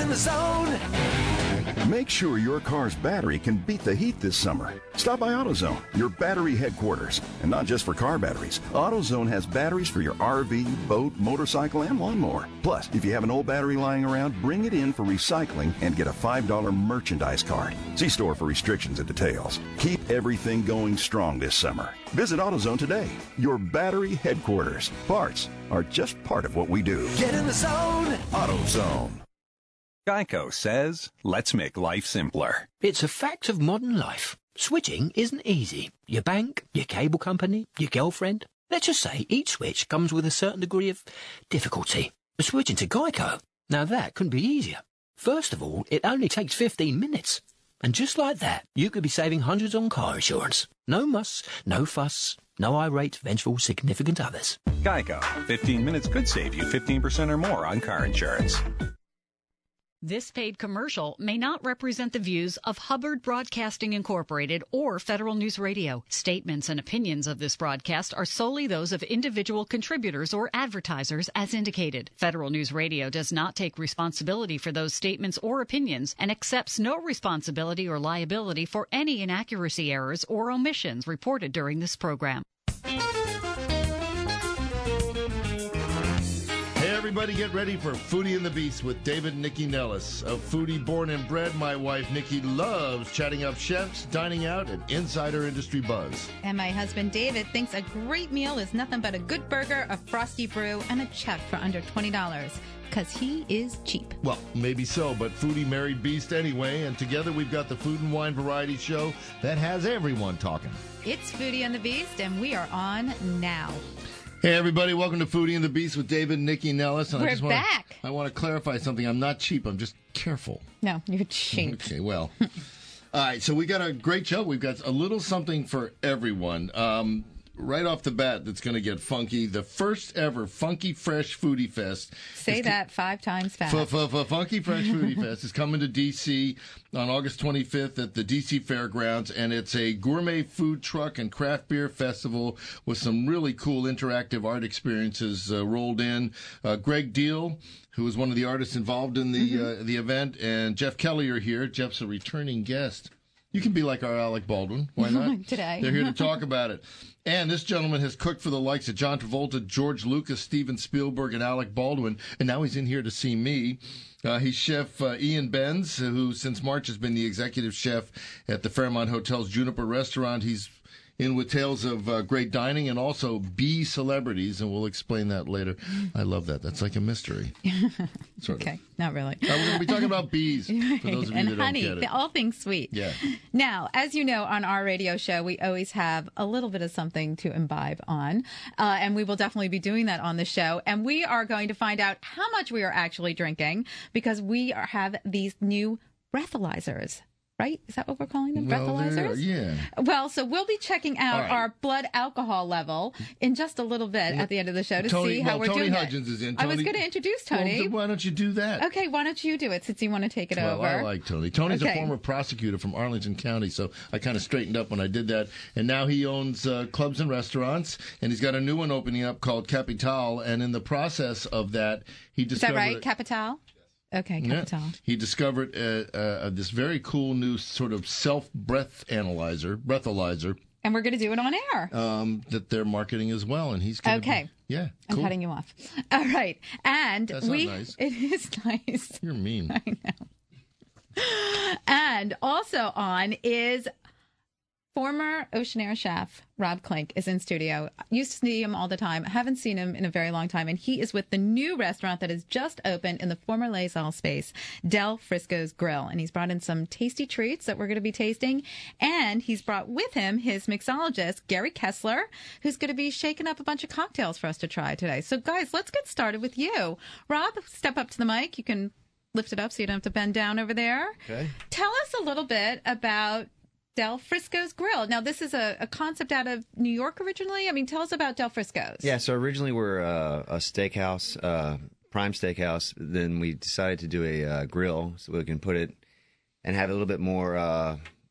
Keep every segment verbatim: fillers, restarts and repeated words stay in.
in the zone. Make sure your car's battery can beat the heat this summer. Stop by AutoZone, your battery headquarters. And not just for car batteries. AutoZone has batteries for your R V, boat, motorcycle, and lawnmower. Plus, if you have an old battery lying around, bring it in for recycling and get a five dollar merchandise card. See store for restrictions and details. Keep everything going strong this summer. Visit AutoZone today, your battery headquarters. Parts are just part of what we do. Get in the zone. AutoZone. Geico says, let's make life simpler. It's a fact of modern life. Switching isn't easy. Your bank, your cable company, your girlfriend. Let's just say each switch comes with a certain degree of difficulty. But switching to Geico, now that couldn't be easier. First of all, it only takes fifteen minutes. And just like that, you could be saving hundreds on car insurance. No muss, no fuss, no irate, vengeful, significant others. Geico. fifteen minutes could save you fifteen percent or more on car insurance. This paid commercial may not represent the views of Hubbard Broadcasting Incorporated or Federal News Radio. Statements and opinions of this broadcast are solely those of individual contributors or advertisers as indicated. Federal News Radio does not take responsibility for those statements or opinions and accepts no responsibility or liability for any inaccuracy, errors, or omissions reported during this program. Everybody get ready for Foodie and the Beast with David and Nikki Nellis. A foodie born and bred, my wife Nikki loves chatting up chefs, dining out, and insider industry buzz. And my husband David thinks a great meal is nothing but a good burger, a frosty brew, and a check for under twenty dollars. Because he is cheap. Well, maybe so, but foodie married beast anyway, and together we've got the Food and Wine Variety Show that has everyone talking. It's Foodie and the Beast, and we are on now. Hey, everybody, welcome to Foodie and the Beast with David and Nikki Nellis. And We're I just wanna, back. I want to clarify something. I'm not cheap. I'm just careful. No, you're cheap. Okay, well. All right, so we got a great show. We've got a little something for everyone. Um, right off the bat, that's going to get funky. The first ever Funky Fresh Foodie Fest. Say that five times fast. Funky Fresh Foodie Fest is coming to D C on August twenty-fifth at the D C Fairgrounds, and it's a gourmet food truck and craft beer festival with some really cool interactive art experiences uh, rolled in. Uh, Greg Deal, who is one of the artists involved in the mm-hmm. uh, the event, and Jeff Kelly are here. Jeff's a returning guest. You can be like our Alec Baldwin. Why not? Today. They're here to talk about it. And this gentleman has cooked for the likes of John Travolta, George Lucas, Steven Spielberg, and Alec Baldwin. And now he's in here to see me. Uh, he's Chef uh, Ian Benz, who since March has been the executive chef at the Fairmont Hotel's Juniper Restaurant. He's in with tales of uh, great dining and also bee celebrities, and we'll explain that later. I love that. That's like a mystery. Sort okay, of. Not really. Uh, we're going to be talking about bees, for those of you and that honey, don't get it. all things sweet. Yeah. Now, as you know, on our radio show, we always have a little bit of something to imbibe on, uh, and we will definitely be doing that on the show. And we are going to find out how much we are actually drinking because we are, have these new breathalyzers. Right? Is that what we're calling them? Well, breathalyzers? yeah. Well, so we'll be checking out right. our blood alcohol level in just a little bit at the end of the show to Tony, see how well, we're Tony doing Hudgens it. is in. I was Tony- going to introduce Tony. Well, why don't you do that? Okay, why don't you do it since you want to take it Well, over? I like Tony. Tony's Okay. a former prosecutor from Arlington County, so I kind of straightened up when I did that. And now he owns uh, clubs and restaurants, and he's got a new one opening up called Capital. And in the process of that, he Is discovered... that right? Capital? Okay, Capital. Yeah. He discovered uh, uh, this very cool new sort of self-breath analyzer, breathalyzer, And we're going to do it on air. um, that they're marketing as well. And he's gonna Okay. Be, yeah, I'm cool. cutting you off. All right. And That's not we nice. It is nice. You're mean. I know. And also on is former Oceanair chef Rob Klink is in studio. Used to see him all the time. Haven't seen him in a very long time. And he is with the new restaurant that has just opened in the former Les Halles space, Del Frisco's Grill. And he's brought in some tasty treats that we're going to be tasting. And he's brought with him his mixologist, Gary Kessler, who's going to be shaking up a bunch of cocktails for us to try today. So, guys, let's get started with you. Rob, step up to the mic. You can lift it up so you don't have to bend down over there. Okay. Tell us a little bit about Del Frisco's Grill. Now, this is a, a concept out of New York originally. I mean, tell us about Del Frisco's. Yeah, so originally we're uh, a steakhouse, uh, prime steakhouse. Then we decided to do a uh, grill so we can put it and have a little bit more uh,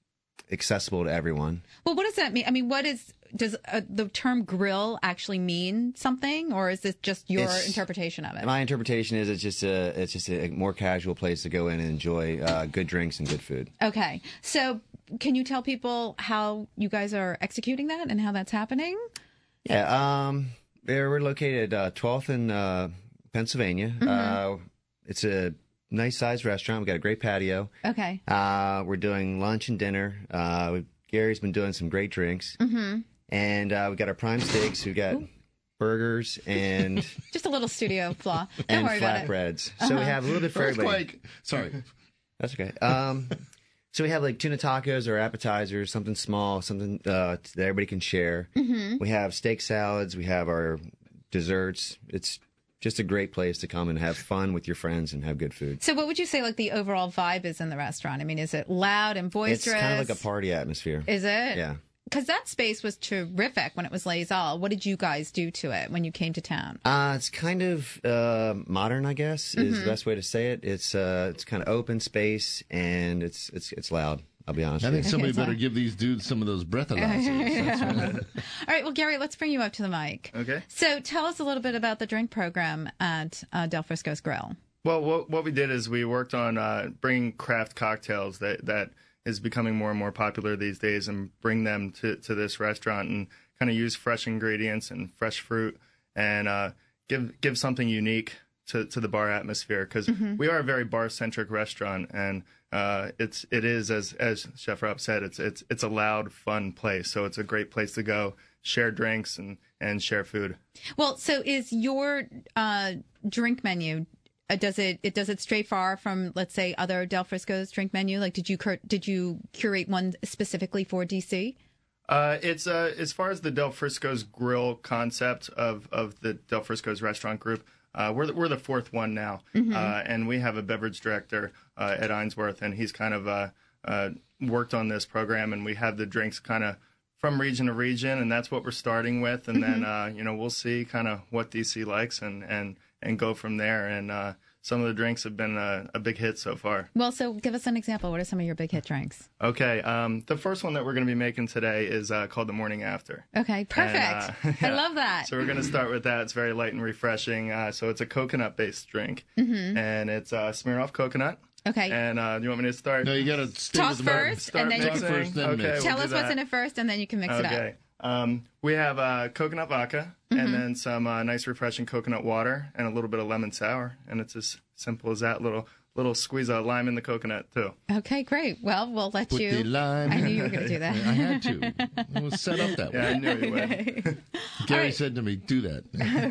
accessible to everyone. Well, what does that mean? I mean, what is does uh, the term grill actually mean something, or is this just your It's- interpretation of it? My interpretation is it's just a it's just a more casual place to go in and enjoy uh, good drinks and good food. Okay, so can you tell people how you guys are executing that and how that's happening? Yeah, um, we're we're located uh, twelfth in uh, Pennsylvania. Mm-hmm. Uh, it's a nice sized restaurant. We got a great patio. Okay. Uh, we're doing lunch and dinner. Uh, we, Gary's been doing some great drinks, mm-hmm. and uh, we got our prime steaks. We got Ooh. burgers and just a little studio flaw. Don't and worry about it. flatbreads. So we have a little bit for everybody. Earthquake. Sorry. That's okay. Um, so we have like tuna tacos or appetizers, something small, something uh, that everybody can share. Mm-hmm. We have steak salads. We have our desserts. It's just a great place to come and have fun with your friends and have good food. So what would you say like the overall vibe is in the restaurant? I mean, is it loud and boisterous? It's kind of like a party atmosphere. Is it? Yeah. Because that space was terrific when it was Les Halles. What did you guys do to it when you came to town? Uh, it's kind of uh, modern, I guess, is Mm-hmm. the best way to say it. It's uh, it's kind of open space, and it's it's it's loud. I'll be honest I with think you. somebody Okay, better fine. give these dudes some of those breathalyzers. That's what- All right, well, Gary, let's bring you up to the mic. Okay. So tell us a little bit about the drink program at uh, Del Frisco's Grill. Well, what, what we did is we worked on uh, bringing craft cocktails that, that is becoming more and more popular these days and bring them to, to this restaurant and kind of use fresh ingredients and fresh fruit and uh, give give something unique to, to the bar atmosphere because Mm-hmm. we are a very bar-centric restaurant and uh, it's it is as as Chef Rob said it's it's it's a loud, fun place. So it's a great place to go share drinks and, and share food. Well, so is your uh, drink menu? Uh, does it, it does it stray far from, let's say, other Del Frisco's drink menu? Like, did you cur- did you curate one specifically for D C? Uh, it's uh, as far as the Del Frisco's Grill concept of, of the Del Frisco's restaurant group. Uh, we're the, we're the fourth one now, Mm-hmm. uh, and we have a beverage director uh, Ed Ainsworth, and he's kind of uh, uh, worked on this program, and we have the drinks kind of from region to region, and that's what we're starting with, and Mm-hmm. then uh, you know we'll see kind of what D C likes and, and, and go from there. And uh, some of the drinks have been a, a big hit so far. Well, so give us an example. What are some of your big hit drinks? Okay, um, the first one that we're going to be making today is uh, called the Morning After. Okay, perfect. And, uh, I yeah. love that. So we're going to start with that. It's very light and refreshing. Uh, so it's a coconut-based drink, mm-hmm. and it's uh, Smirnoff coconut. Okay. And uh, do you want me to start? No, you got to stay Talk with the bar- first, Start and then you mixing? can first, then okay, mix. we'll tell do us what's that. in it first, and then you can mix it up. Okay. Um, we have uh, coconut vodka, Mm-hmm. and then some uh, nice, refreshing coconut water, and a little bit of lemon sour, and it's as simple as that. Little little squeeze of lime in the coconut too. Okay, great. Well, we'll let Put you. the lime. I knew you were going to do that. I had to. It was set up that Yeah, I way. knew you would. Gary right. said to me, do that.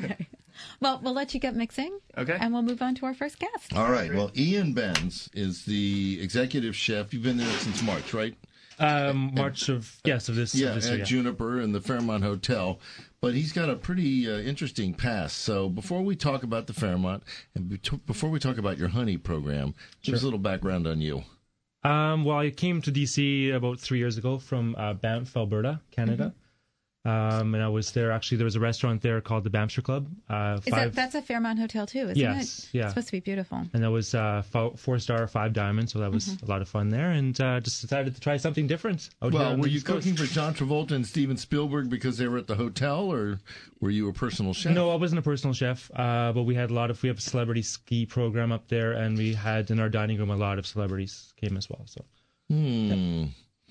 Well, we'll let you get mixing. Okay. And we'll move on to our first guest. All right. Well, Ian Benz is the executive chef. You've been there since March, right? Um, March of yes of this Yeah, of this at year. Yeah. Juniper and the Fairmont Hotel. But he's got a pretty uh, interesting past. So before we talk about the Fairmont and be- before we talk about your honey program, give us a little background on you. Um, well, I came to D C about three years ago from uh, Banff, Alberta, Canada. Um, and I was there. Actually, there was a restaurant there called the Bamster Club. Uh, Is five, that that's a Fairmont Hotel too, isn't Yes, it? yeah. It's supposed to be beautiful. and that was uh, fo- four star, five diamond. So that was Mm-hmm. a lot of fun there. And uh, just decided to try something different. Out here Well, on were the you East Coast. cooking for John Travolta and Steven Spielberg because they were at the hotel, or were you a personal chef? No, I wasn't a personal chef, uh, but we had a lot of we have a celebrity ski program up there, and we had in our dining room a lot of celebrities came as well. So Hmm.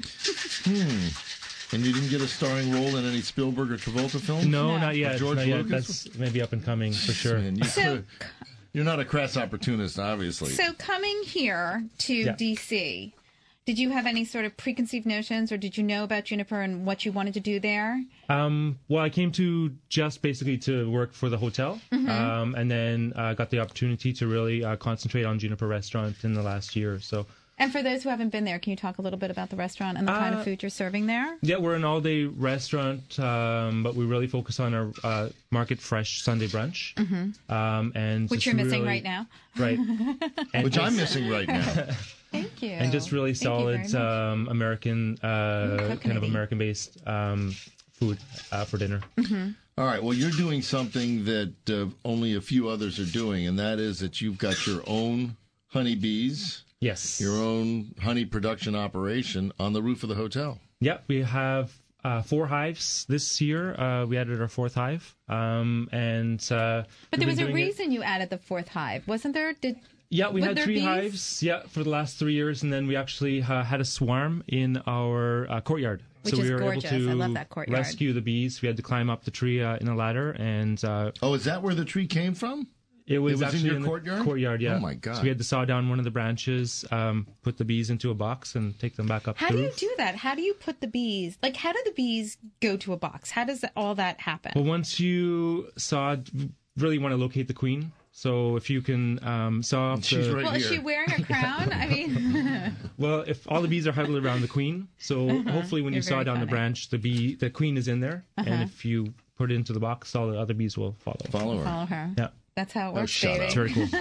Hmm. And you didn't get a starring role in any Spielberg or Travolta films? no, No. not yet. George not yet. Lucas? That's maybe up and coming for sure. Man, you So- could- you're not a crass opportunist, obviously. So coming here to Yeah. D C, did you have any sort of preconceived notions, or did you know about Juniper and what you wanted to do there? Um, well, I came to just basically to work for the hotel, um, and then uh, got the opportunity to really uh, concentrate on Juniper Restaurant in the last year or so. And for those who haven't been there, can you talk a little bit about the restaurant and the kind of Uh, food you're serving there? Yeah, we're an all-day restaurant, um, but we really focus on our uh, market fresh Sunday brunch, um, and Which just you're missing really- right now. right? And Which I'm just- missing right now. Thank you. and just really Thank you very solid much. um, American, uh, kind of coconutty. American-based um, food uh, for dinner. All right. Well, you're doing something that uh, only a few others are doing, and that is that you've got your own honeybees. Yes. Your own honey production operation on the roof of the hotel. Yeah, we have uh, four hives this year. Uh, we added our fourth hive. Um, and uh, But there was a it- reason you added the fourth hive, wasn't there? Did Yeah, we Would had there three be- hives. Yeah, for the last three years, and then we actually uh, had a swarm in our uh, courtyard. Which so we is were gorgeous. able to I love that courtyard. rescue the bees. We had to climb up the tree uh, in a ladder, and uh, Oh, is that where the tree came from? it was, It was in actually your the courtyard? Courtyard, yeah. Oh, my God. So we had to saw down one of the branches, um, put the bees into a box, and take them back up. How the do you roof. do that? How do you put the bees? Like, how do the bees go to a box? How does all that happen? Well, once you saw, really want to locate the queen. So if you can um, saw off She's the, right well, is here. she wearing a crown? I mean, well, if all the bees are huddled around the queen, so hopefully when You're you saw very down the funny. branch, the bee, the queen is in there, Uh-huh. and if you put it into the box, all the other bees will follow. Follow her. follow her. Yeah, That's how it Oh, works, shut baby. up. it's very cool.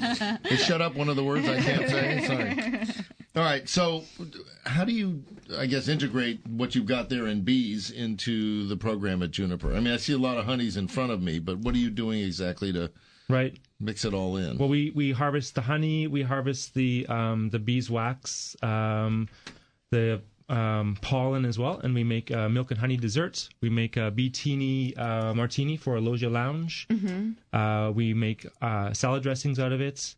Is shut up one of the words I can't say? Sorry. All right. So, how do you, I guess, integrate what you've got there in bees into the program at Juniper? I mean, I see a lot of honeys in front of me, but what are you doing exactly to Right. mix it all in? Well, we, we harvest the honey, we harvest the um, the beeswax, um, the um, pollen as well, and we make uh, milk and honey desserts. We make a beatini uh, martini for a Logia Lounge. Mm-hmm. Uh, we make uh, salad dressings out of it.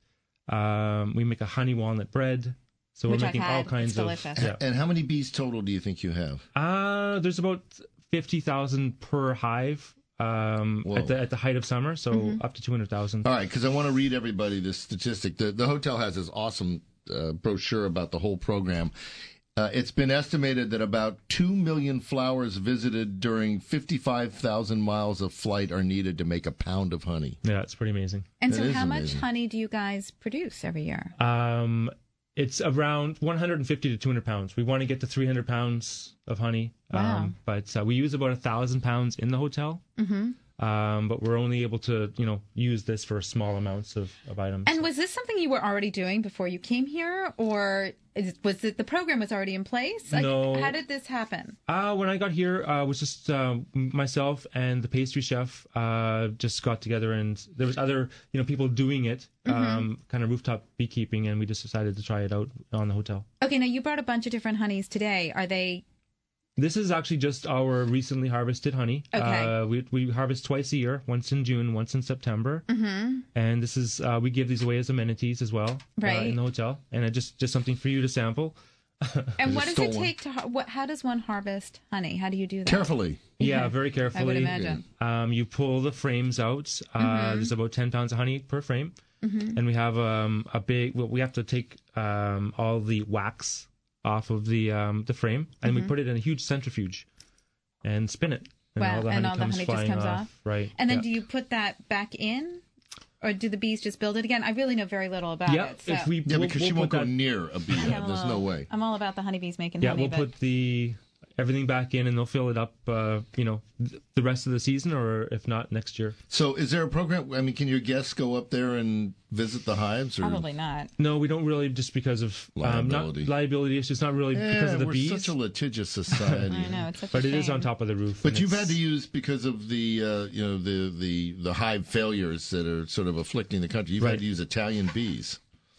Um, we make a honey walnut bread. So Which we're I've making all had. kinds It's of delicious. yeah. And how many bees total do you think you have? Uh, there's about fifty thousand per hive um, Whoa. at the at the height of summer, so Mm-hmm. up to two hundred thousand. All right, because I want to read everybody this statistic. The, the hotel has this awesome uh, brochure about the whole program. Uh, it's been estimated that about two million flowers visited during fifty-five thousand miles of flight are needed to make a pound of honey. Yeah, it's pretty amazing. And That so, is how much amazing. honey do you guys produce every year? Um, it's around one hundred fifty to two hundred pounds. We want to get to three hundred pounds of honey. Wow. Um, but uh, we use about one thousand pounds in the hotel. Mm-hmm. Um, but we're only able to, you know, use this for small amounts of, of items. And was this something you were already doing before you came here, or is, was it the program was already in place? Like, No. How did this happen? Uh, when I got here, uh, it was just uh, myself and the pastry chef uh, just got together, and there was other, you know, people doing it, um, kind of rooftop beekeeping, and we just decided to try it out on the hotel. Okay, now you brought a bunch of different honeys today. Are they This is actually just our recently harvested honey. Okay. Uh, we we harvest twice a year, once in June, once in September. Mm-hmm. And this is uh, we give these away as amenities as well, Right. uh, in the hotel, and it just just something for you to sample. and what just does it stole one. take to har- what? How does one harvest honey? How do you do that? Carefully. Yeah, very I carefully. would imagine. Um, you pull the frames out. Uh, Mm-hmm. There's about ten pounds of honey per frame, and we have um, a big. Well, we have to take um, all the wax off of the um, the frame, and Mm-hmm. we put it in a huge centrifuge, and spin it. And Wow, all the and honey all the comes honey just flying comes off. off? Right. And then yeah. do you put that back in, or do the bees just build it again? I really know very little about Yeah, it. So. if we Yeah, we'll, because we'll she won't put go that, near a bee. I'm a There's no little- way. I'm all about the honeybees making yeah, honey. we'll but put the everything back in, and they'll fill it up. Uh, you know, th- the rest of the season, or if not, next year. So, is there a program? I mean, can your guests go up there and visit the hives? Or? probably not. No, we don't really, just because of um, Liability. not liability. It's just not really Yeah, because of the we're bees. such a litigious society. I know it's such But a it is shame. on top of the roof. But and you've it's- had to use because of the uh, you know the, the the hive failures that are sort of afflicting the country. You've Right. had to use Italian bees.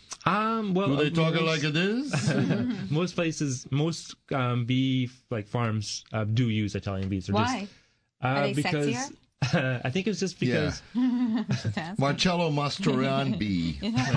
Um, well, Do they uh, talk it most, like it is? most places, most um, bee like farms uh, do use Italian bees. They're Why? Just, uh, Are they because sexier? I think it's just because Marcello Mastroianni bee.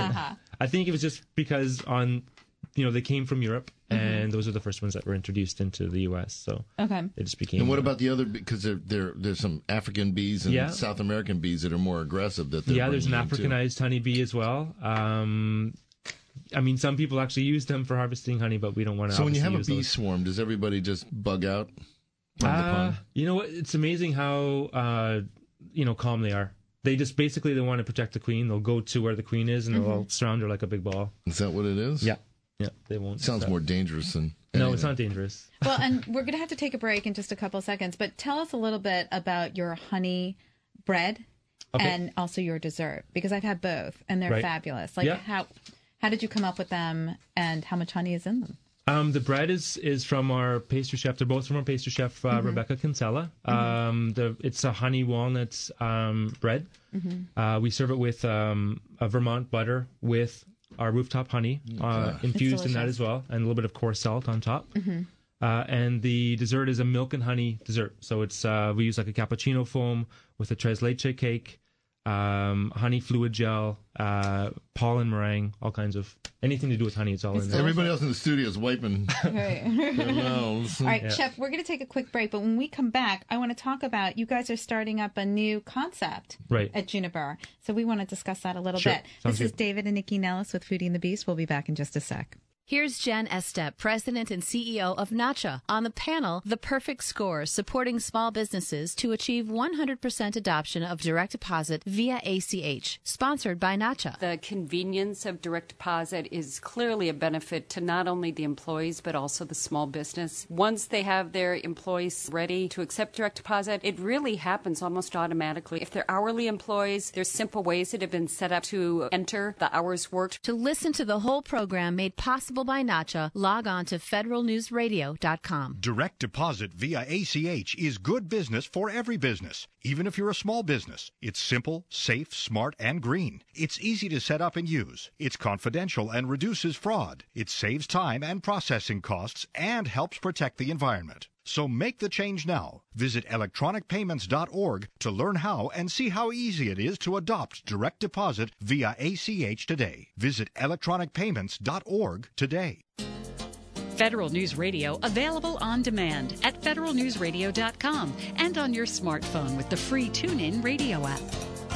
I think it was just because on, you know, they came from Europe, Mm-hmm. and those are the first ones that were introduced into the U S. So Okay. it just became. And what about the other? Because there, there, there's some African bees and Yeah. South American bees that are more aggressive. That they're Yeah, there's an bringing in, too. Africanized honeybee as well. Um, I mean, some people actually use them for harvesting honey, but we don't want to. So when you have a use bee those. swarm, does everybody just bug out? Pardon the Uh, pun. you know what? It's amazing how uh, you know calm they are. They just basically they want to protect the queen. They'll go to where the queen is, and they'll all surround her like a big ball. Is that what it is? Yeah, yeah. They won't. Sounds stop. more dangerous than. No, it's anything. not dangerous. Well, and we're going to have to take a break in just a couple of seconds, but tell us a little bit about your honey bread Okay. and also your dessert, because I've had both and they're Right. fabulous. Like Yeah. how how did you come up with them and how much honey is in them? Um, the bread is is from our pastry chef. They're both from our pastry chef, uh, Rebecca Kinsella. Um, the it's a honey walnut um, bread. Uh, we serve it with um, a Vermont butter with our rooftop honey uh, infused in that as well, and a little bit of coarse salt on top. Mm-hmm. Uh, and the dessert is a milk and honey dessert. So it's uh, we use like a cappuccino foam with a tres leche cake, um, honey fluid gel, uh, pollen meringue, all kinds of anything to do with honey. It's all It's in there. Everybody else in the studio is wiping Right. their mouths. All right, Yeah. Chef, we're going to take a quick break, but when we come back, I want to talk about you guys are starting up a new concept Right. at Juniper. So we want to discuss that a little Sure. bit. Sounds This is good. David and Nikki Nellis with Foodie and the Beast. We'll be back in just a sec. Here's Jen Estep, President and C E O of Nacha, on the panel, The Perfect Score, supporting small businesses to achieve one hundred percent adoption of direct deposit via A C H, sponsored by Nacha. The convenience of direct deposit is clearly a benefit to not only the employees, but also the small business. Once they have their employees ready to accept direct deposit, it really happens almost automatically. If they're hourly employees, there's simple ways that have been set up to enter the hours worked. To listen to the whole program made possible by Nacha, log on to federal news radio dot com. Direct deposit via A C H is good business for every business, even if you're a small business. It's simple, safe, smart, and green. It's easy to set up and use. It's confidential and reduces fraud. It saves time and processing costs and helps protect the environment. So make the change now. Visit electronic payments dot org to learn how and see how easy it is to adopt direct deposit via A C H today. Visit electronic payments dot org today. Federal News Radio available on demand at federal news radio dot com and on your smartphone with the free TuneIn radio app.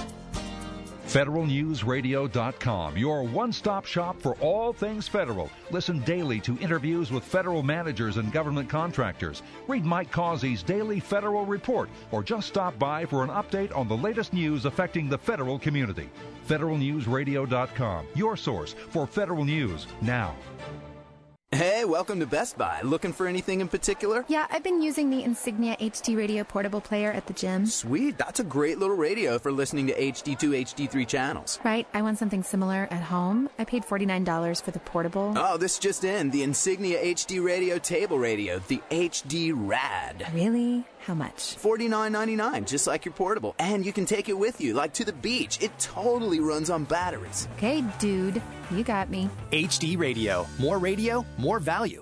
federal news radio dot com, your one-stop shop for all things federal. Listen daily to interviews with federal managers and government contractors. Read Mike Causey's daily federal report, or just stop by for an update on the latest news affecting the federal community. federal news radio dot com, your source for federal news now. Hey, welcome to Best Buy. Looking for anything in particular? Yeah, I've been using the Insignia H D Radio portable player at the gym. Sweet, that's a great little radio for listening to H D two, H D three channels. Right, I want something similar at home. I paid forty-nine dollars for the portable. Oh, this just in, the Insignia H D Radio table radio, the H D Rad. Really? How much? forty-nine ninety-nine, just like your portable. And you can take it with you, like to the beach. It totally runs on batteries. Okay, dude, you got me. H D Radio. More radio, more value.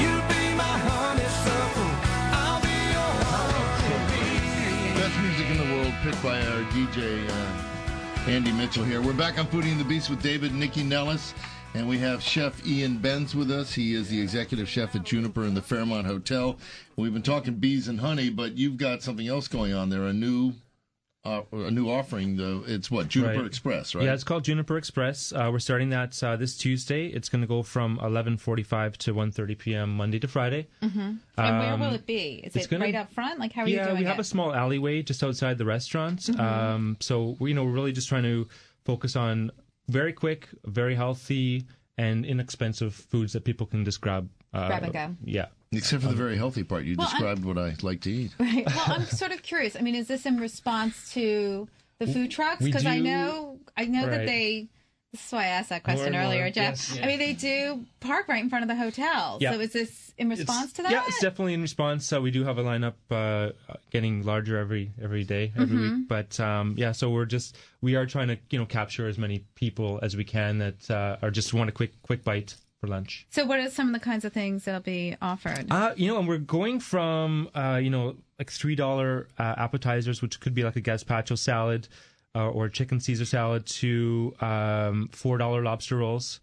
Best music in the world, picked by our D J, uh, Andy Mitchell here. We're back on Foodie and the Beast with David and Nikki Nellis, and we have Chef Ian Benz with us. He is the executive chef at Juniper in the Fairmont Hotel. We've been talking bees and honey, but you've got something else going on there, a new uh, a new offering. Though it's what, Juniper Right. Express, right? Yeah, it's called Juniper Express. Uh, we're starting that uh, this Tuesday. It's going to go from eleven forty-five to one thirty p.m. Monday to Friday. Mm-hmm. And where Um, will it be? Is it's it gonna- right up front? Like, how are yeah, you doing we have it? a small alleyway just outside the restaurant. Mhm. Um, so we, you know, we're really just trying to focus on very quick, very healthy, and inexpensive foods that people can just grab. Uh, Grab and go. Yeah. Except for the very healthy part. You Well, I'm- described what I like to eat. Right. Well, I'm sort of curious. I mean, is this in response to the food trucks? We Because I do- know, I know that Right. they. This is why I asked that question More and earlier, more, Jeff. yes. I mean, they do park right in front of the hotel. Yeah. So is this in response to that? Yeah, it's definitely in response. Uh, we do have a lineup uh, getting larger every every day, every Mhm. week. But um, yeah, so we're just we are trying to you know capture as many people as we can that uh, are just want a quick quick bite for lunch. So what are some of the kinds of things that'll be offered? Uh, you know, and we're going from uh, you know like three dollar uh, appetizers, which could be like a gazpacho salad uh, or chicken Caesar salad, to um, four dollar lobster rolls,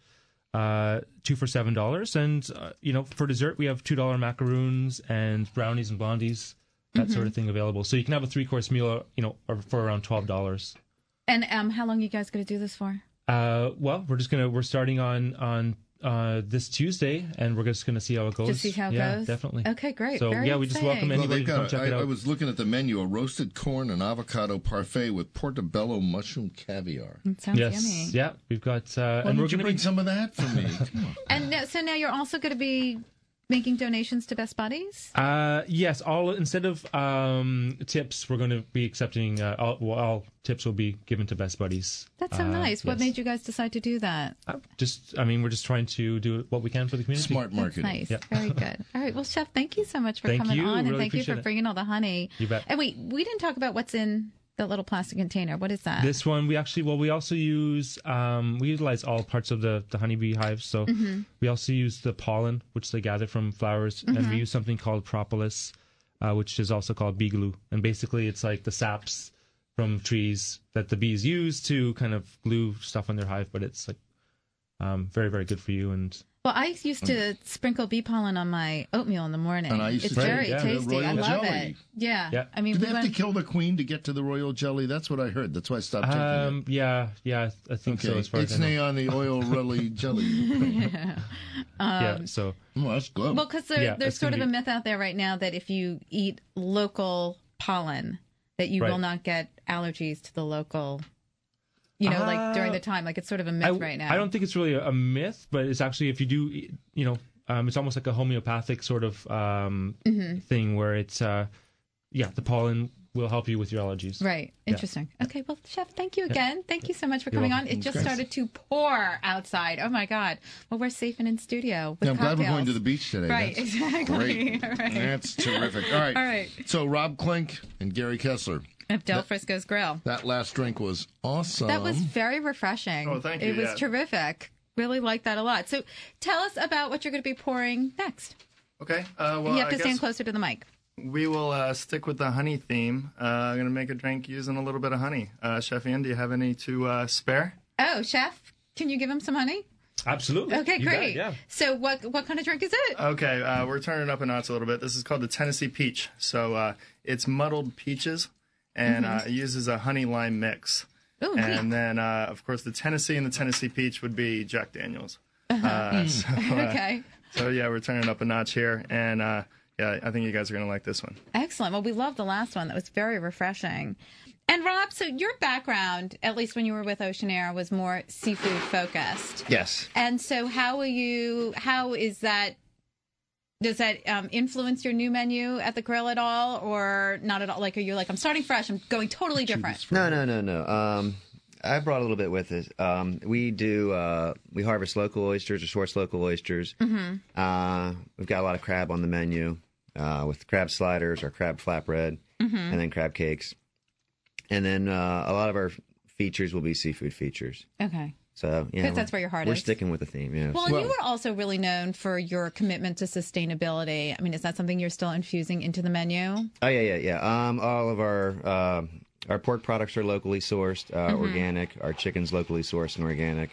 uh, two for seven dollars, and uh, you know for dessert we have two dollar macaroons and brownies and blondies, that Mhm. sort of thing available. So you can have a three course meal, you know, or for around twelve dollars. And um, how long are you guys going to do this for? Uh, well, we're just gonna we're starting on on. Uh, this Tuesday, and we're just going to see how it goes. Just see how it yeah, goes? definitely. Okay, great. So Very yeah, we just welcome exciting. Well, anybody they've to come got. check I, it out. I was looking at the menu: a roasted corn and avocado parfait with portobello mushroom caviar. It sounds yes, yummy. yeah, we've got. Uh, Why and don't we're you going to bring be some of that for me? And now, so now you're also going to be making donations to Best Buddies? Uh, yes, all instead of um, tips, we're going to be accepting. Uh, all, well, all tips will be given to Best Buddies. That's so Uh, nice. What yes. made you guys decide to do that? Just, I mean, we're just trying to do what we can for the community. Smart That's nice. Yeah. Very good. All right. Well, Chef, thank you so much for Thank coming you. on, and Really thank you for appreciate it. bringing all the honey. You bet. And wait, we didn't talk about what's in That little plastic container. What is that? This one, we actually, well, we also use, um, we utilize all parts of the, the honeybee hive. So Mhm. we also use the pollen, which they gather from flowers, and Mhm. we use something called propolis, uh, which is also called bee glue. And basically, it's like the saps from trees that the bees use to kind of glue stuff on their hive, but it's like um, very, very good for you. And Well, I used to sprinkle bee pollen on my oatmeal in the morning. And I used it's to very take it. tasty. Royal I love jelly. it. Yeah. Yeah. I mean, Do they we have to went- kill the queen to get to the royal jelly? That's what I heard. That's why I stopped taking um, yeah, yeah, I think so. Okay. As far as I Ixnay know. on the oil really jelly. yeah. Um, yeah, so well, that's good. Well, because there, Yeah, there's it's sort of gonna a be- myth out there right now that if you eat local pollen, that you Right. will not get allergies to the local. You know, like during Uh, the time, like it's sort of a myth I, right now. I don't think it's really a, a myth, but it's actually, if you do, you know, um, it's almost like a homeopathic sort of um, Mhm. thing where it's, uh, yeah, the pollen will help you with your allergies. Right. Yeah. Interesting. Okay. Well, Chef, thank you again. Thank you so much for You're coming welcome. on. It just Thanks. started to pour outside. Oh my God. Well, we're safe and in studio with Yeah, I'm glad we're cocktails. going to the beach today. Right. That's Exactly. Great. All right. That's terrific. All right. All right. So Rob Klink and Gary Kessler. Of Del That- Frisco's Grill. That last drink was awesome. That was very refreshing. Oh, thank It you, was yeah. terrific. Really liked that a lot. So tell us about what you're going to be pouring next. Okay. Uh, well, you have I to stand guess closer to the mic. we will uh, stick with the honey theme. Uh, I'm going to make a drink using a little bit of honey. Uh, Chef Ian, do you have any to uh, spare? Oh, Chef, can you give him some honey? Absolutely. Okay, You got it, great. yeah. So what what kind of drink is it? Okay, uh, we're turning it up a notch a little bit. This is called the Tennessee Peach. So uh, it's muddled peaches, and Mhm. uh, it uses a honey lime mix. Ooh, and neat. then, uh, of course, the Tennessee and the Tennessee Peach would be Jack Daniels. Uh-huh. Uh, so, uh, Okay. So yeah, we're turning it up a notch here, and uh, yeah, I think you guys are gonna like this one. Excellent. Well, we loved the last one. That was very refreshing. And Rob, so your background, at least when you were with Ocean Air, was more seafood focused. Yes. And so how will you, how is that, does that um, influence your new menu at the grill at all or not at all? Like, are you like, I'm starting fresh, I'm going totally different? No, no, no, no. Um, I brought a little bit with it. Um, we do, uh, we harvest local oysters or source local oysters. Mhm. Uh, we've got a lot of crab on the menu uh, with crab sliders or crab flatbread Mhm. and then crab cakes. And then uh, a lot of our features will be seafood features. Okay. So, yeah. 'Cause that's where your heart we're is. sticking with the theme, yeah. Well, and you were also really known for your commitment to sustainability. I mean, is that something you're still infusing into the menu? Oh yeah, yeah, yeah. Um, all of our uh, our pork products are locally sourced, uh, Mhm. organic. Our chicken's locally sourced and organic.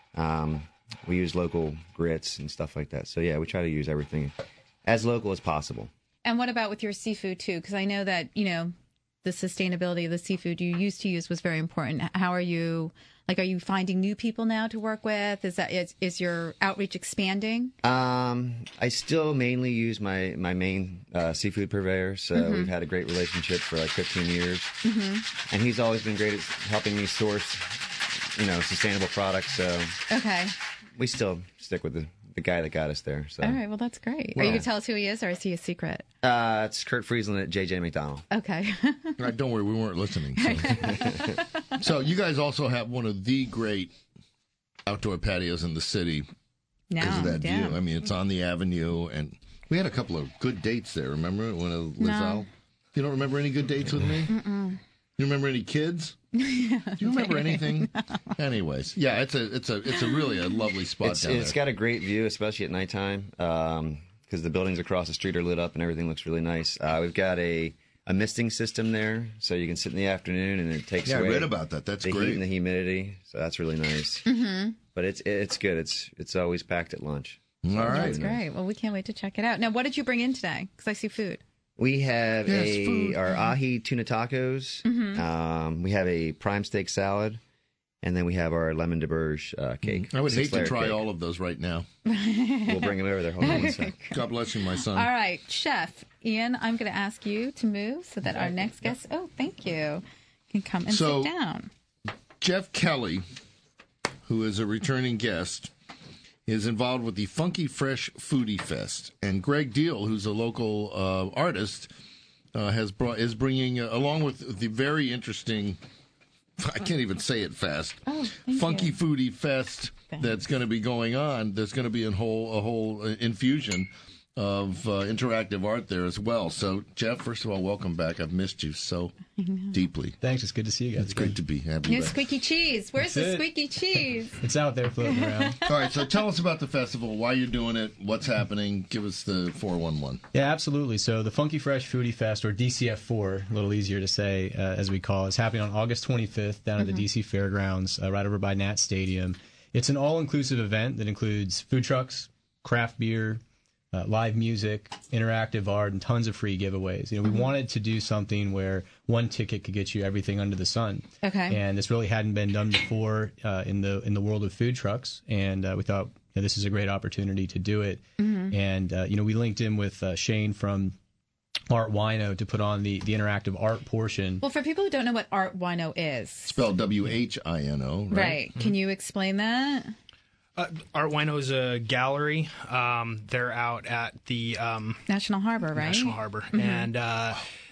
Um, we use local grits and stuff like that. So yeah, we try to use everything as local as possible. And what about with your seafood too? Because I know that, you know, the sustainability of the seafood you used to use was very important. How are you, like, are you finding new people now to work with? Is that, is, is your outreach expanding? Um, I still mainly use my my main uh, seafood purveyor. So Mhm. we've had a great relationship for like fifteen years, Mm-hmm. and he's always been great at helping me source, you know, sustainable products. So Okay. we still stick with the the guy that got us there. So. All right. Well, that's great. Are Well- you going to tell us who he is or is he a secret? Uh, it's Kurt Friesland at J J McDonald. Okay. All right, don't worry, we weren't listening. So. So you guys also have one of the great outdoor patios in the city because No, of that yeah. view. I mean, it's on the avenue, and we had a couple of good dates there. Remember when uh, Lizelle? You don't remember any good dates with me? Mm-mm. You remember any kids? Do you remember anything? Anyways, yeah, it's a it's a it's a really a lovely spot It's, down it's there. got a great view, especially at nighttime, because the buildings across the street are lit up and everything looks really nice. Uh, we've got a, a misting system there, so you can sit in the afternoon and it takes Yeah, I away read about that. That's the great. heat and the humidity, so that's really nice. Mm-hmm. But it's it's good. It's it's always packed at lunch. All So it's right. That's really nice. great. Well, we can't wait to check it out. Now, what did you bring in today? Because I see food. We have Yes, a food. our ahi tuna tacos. Mhm. Um, we have a prime steak salad, and then we have our lemon de berge uh, cake. I would hate to Six-layer try cake. all of those right now. We'll bring them over there. Hold on one sec. God bless you, my son. All right, Chef Ian, I'm going to ask you to move so that our next guest, oh, thank you, can come and So- sit down. Jeff Kelly, who is a returning guest, is involved with the Funky Fresh Foodie Fest, and Greg Deal, who's a local uh, artist, uh, has brought is bringing uh, along with the very interesting. I can't even say it fast. Oh, thank Funky you. Foodie Fest that's going to be going on. There's going to be a whole a whole uh, infusion of uh, interactive art there as well. So, Jeff, first of all, welcome back. I've missed you so deeply. Thanks. It's good to see you guys. It's great to be happy. New squeaky cheese. Where's That's the it. squeaky cheese? It's out there floating around. All right, so tell us about the festival, why you're doing it, what's happening. Give us the four one one. Yeah, absolutely. So the Funky Fresh Foodie Fest, or D C F four, a little easier to say uh, as we call it, is happening on August twenty-fifth down at the Mhm. D C Fairgrounds, uh, right over by Nat Stadium. It's an all-inclusive event that includes food trucks, craft beer, uh, live music, interactive art, and tons of free giveaways. You know, we Mhm. wanted to do something where one ticket could get you everything under the sun. Okay. And this really hadn't been done before uh, in the in the world of food trucks, and uh, we thought you know, this is a great opportunity to do it. Mhm. And uh, you know, we linked in with uh, Shane from Art Wino to put on the the interactive art portion. Well, for people who don't know what Art Wino is, Spelled W H I N O, right? right? Can you explain that? Uh, Art Wino is a gallery. Um, they're out at the um, National Harbor, right? National Harbor, Mhm. and uh,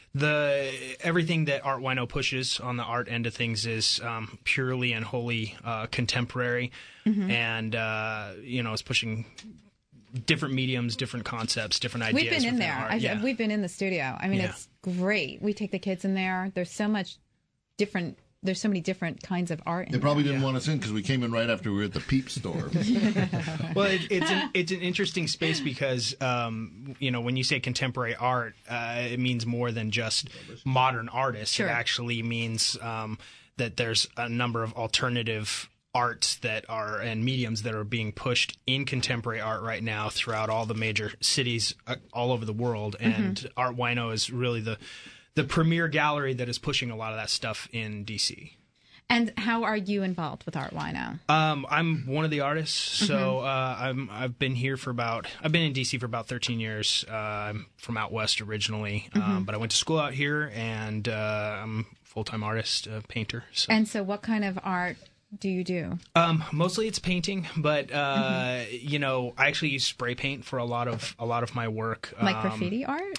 the everything that Art Wino pushes on the art end of things is um, purely and wholly uh, contemporary, Mhm. and uh, you know, it's pushing different mediums, different concepts, different ideas. We've been in within there. art. I, yeah. We've been in the studio. I mean, Yeah. it's great. We take the kids in there. There's so much different. There's so many different kinds of art. In They probably there. didn't want us in because we came in right after we were at the Peep store. Well, it, it's an it's an interesting space because um, you know, when you say contemporary art, uh, it means more than just modern artists. Sure. It actually means um, that there's a number of alternative arts that are and mediums that are being pushed in contemporary art right now throughout all the major cities uh, all over the world. And Mhm. Art Wino is really the the premier gallery that is pushing a lot of that stuff in D C. And how are you involved with Art Wino? Um, I'm one of the artists, so uh, I'm I've been here for about I've been in D C for about thirteen years. Uh, I'm from out west originally, um, Mhm. but I went to school out here, and uh, I'm a full time artist, uh, painter. So. And so, what kind of art do you do? Um, mostly it's painting, but uh, you know, I actually use spray paint for a lot of a lot of my work. Like Um, graffiti art?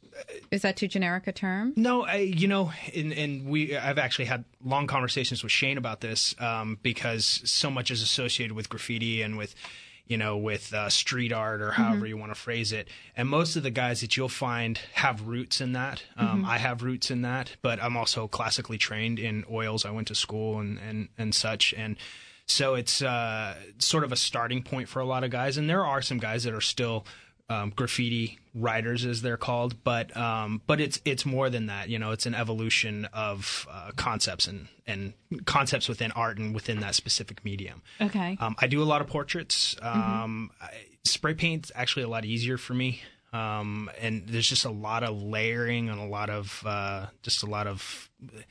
Is that too generic a term? No, I, you know, and, and we, I've actually had long conversations with Shane about this um, because so much is associated with graffiti and with, you know, with uh, street art or however Mhm. you want to phrase it. And most of the guys that you'll find have roots in that. Um, Mhm. I have roots in that, but I'm also classically trained in oils. I went to school and, and, and such. And so it's uh, sort of a starting point for a lot of guys. And there are some guys that are still Um, graffiti writers, as they're called, but um, but it's it's more than that. You know, it's an evolution of uh, concepts and and concepts within art and within that specific medium. Okay. Um, I do a lot of portraits. Um, I, spray paint's actually a lot easier for me, um, and there's just a lot of layering and a lot of uh, just a lot of.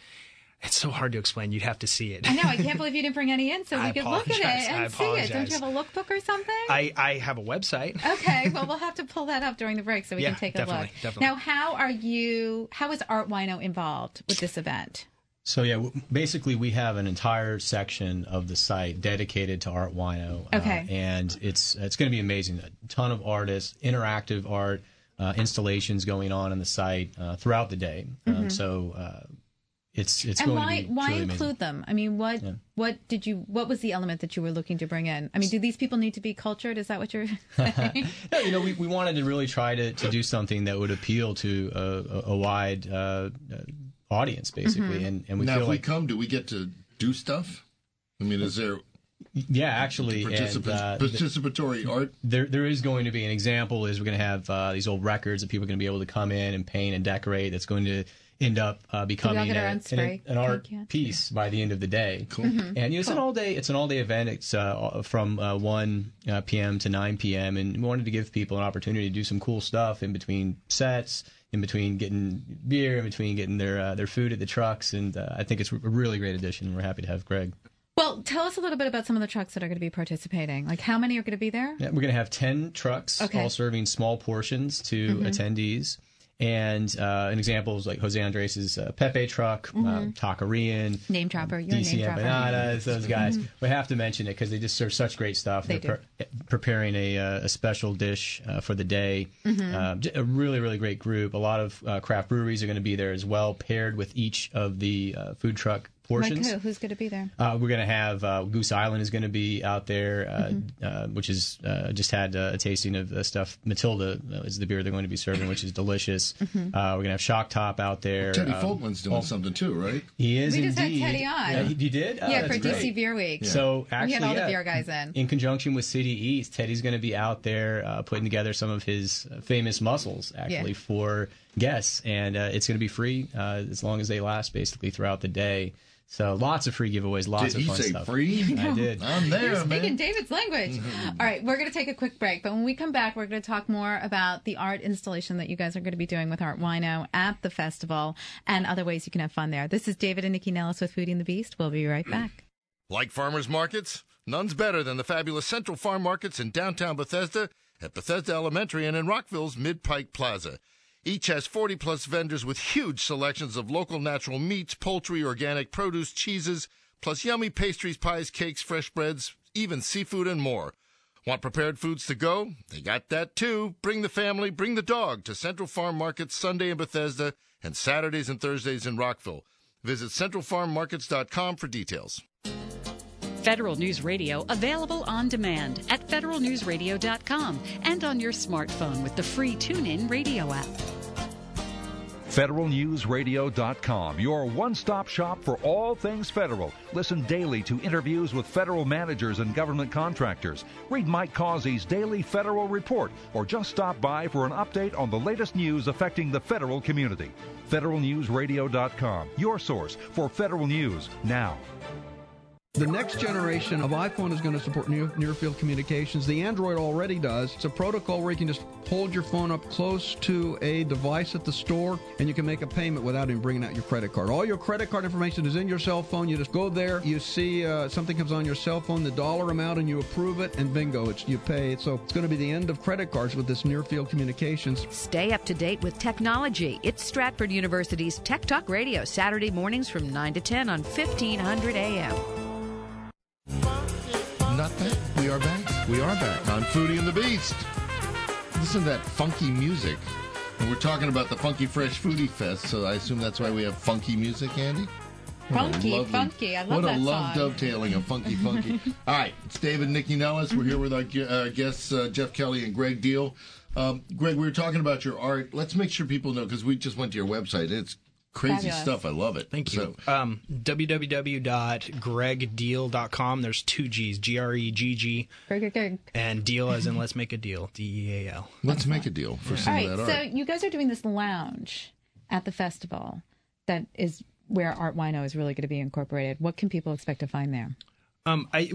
It's so hard to explain. You'd have to see it. I know. I can't believe you didn't bring any in so we I could look at apologize. it I and see it. Don't apologize. you have a lookbook or something? I, I have a website. Okay, well, we'll have to pull that up during the break so we Yeah, can take a definitely, look. definitely. Now, how are you? How is Art Wino involved with this event? So yeah, w- basically we have an entire section of the site dedicated to Art Wino. uh, Okay. and it's it's going to be amazing. A ton of artists, interactive art, uh, installations going on on the site uh, throughout the day. Um, Mhm. so uh, it's it's and going why to be why truly include amazing. them? I mean, what Yeah. what did you? What was the element that you were looking to bring in? I mean, do these people need to be cultured? Is that what you're saying? No, you know, we, we wanted to really try to, to do something that would appeal to a, a, a wide uh, uh, audience, basically. Mhm. And, and we now, feel if like we come, do we get to do stuff? I mean, is there yeah, actually, Participa- and, uh, participatory art? There, there is going to be an example. Is we're going to have uh, these old records that people are going to be able to come in and paint and decorate. That's going to end up uh, becoming get our a- own an, spray an art paint can? piece by the end of the day. Cool. Mhm. And you know, it's an Cool. all day. It's an all day event. It's uh, from uh, one uh, p.m. to nine p.m. And we wanted to give people an opportunity to do some cool stuff in between sets, in between getting beer, in between getting their uh, their food at the trucks. And uh, I think it's a really great addition. We're happy to have Greg. Well, tell us a little bit about some of the trucks that are going to be participating. Like, how many are going to be there? Yeah, we're going to have ten trucks, Okay. all serving small portions to Mhm. attendees. And uh, an example is like Jose Andres' uh, Pepe truck, Mhm. um, Takarian, Name dropper. You're D C a name dropper. Empanadas, those guys. Mhm. We have to mention it because they just serve such great stuff. They They're pre- preparing a, uh, a special dish uh, for the day. Mhm. Uh, j- a really, really great group. A lot of uh, craft breweries are going to be there as well, paired with each of the uh, food truck portions. Like who? Who's going to be there? Uh, we're going to have uh, Goose Island is going to be out there, uh, Mm-hmm. uh, which is uh, just had uh, a tasting of the stuff. Matilda uh, is the beer they're going to be serving, which is delicious. Mm-hmm. Uh, we're going to have Shock Top out there. Teddy um, Folkman's doing oh, something too, right? He is We just had indeed. Teddy on. Yeah, you did? Oh, yeah, that's for D C great. Beer Week. So actually, we had all yeah, the beer guys in. In conjunction with City East, Teddy's going to be out there uh, putting together some of his uh, famous mussels, actually, Yeah. for guests. And uh, it's going to be free uh, as long as they last, basically, throughout the day. So lots of free giveaways, lots Did of he fun say stuff. free? I did. I'm there, You're man. speaking David's language. All right, we're going to take a quick break, but when we come back, we're going to talk more about the art installation that you guys are going to be doing with Art Wino at the festival and other ways you can have fun there. This is David and Nikki Nellis with Foodie and the Beast. We'll be right back. Like farmers markets? None's better than the fabulous Central Farm Markets in downtown Bethesda, at Bethesda Elementary, and in Rockville's Mid-Pike Plaza. Each has forty-plus vendors with huge selections of local natural meats, poultry, organic produce, cheeses, plus yummy pastries, pies, cakes, fresh breads, even seafood and more. Want prepared foods to go? They got that too. Bring the family, bring the dog to Central Farm Markets Sunday in Bethesda and Saturdays and Thursdays in Rockville. Visit central farm markets dot com for details. Federal News Radio available on demand at federal news radio dot com and on your smartphone with the free TuneIn radio app. federal news radio dot com, your one-stop shop for all things federal. Listen daily to interviews with federal managers and government contractors. Read Mike Causey's daily federal report, or just stop by for an update on the latest news affecting the federal community. federal news radio dot com, your source for federal news now. The next generation of iPhone is going to support near, near field communications. The Android already does. It's a protocol where you can just hold your phone up close to a device at the store and you can make a payment without even bringing out your credit card. All your credit card information is in your cell phone. You just go there, you see uh, something comes on your cell phone, the dollar amount, and you approve it, and bingo, it's you pay. So it's going to be the end of credit cards with this near field communications. Stay up to date with technology. It's Stratford University's Tech Talk Radio, Saturday mornings from nine to ten on fifteen hundred A M. Not back. We are back. We are back on Foodie and the Beast. Listen to that funky music. And we're talking about the Funky Fresh Foodie Fest, so I assume that's why we have funky music, Andy? What Funky, lovely, funky. I love what that a love song. dovetailing of funky, funky. All right, it's David and Nikki Nellis. We're here with our gu- uh, guests, uh, Jeff Kelly and Greg Deal. Um, Greg, we were talking about your art. Let's make sure people know, because we just went to your website. It's crazy Fabulous. stuff. I love it. Thank you. So, Um, w w w dot greg deal dot com. There's two G's, G R E G G, Greg, Greg, Greg. and deal as in let's make a deal, D E A L. let's make a deal for some All right, of that so art. you guys are doing this lounge at the festival that is where Art Wino is really going to be incorporated. What can people expect to find there? Um, I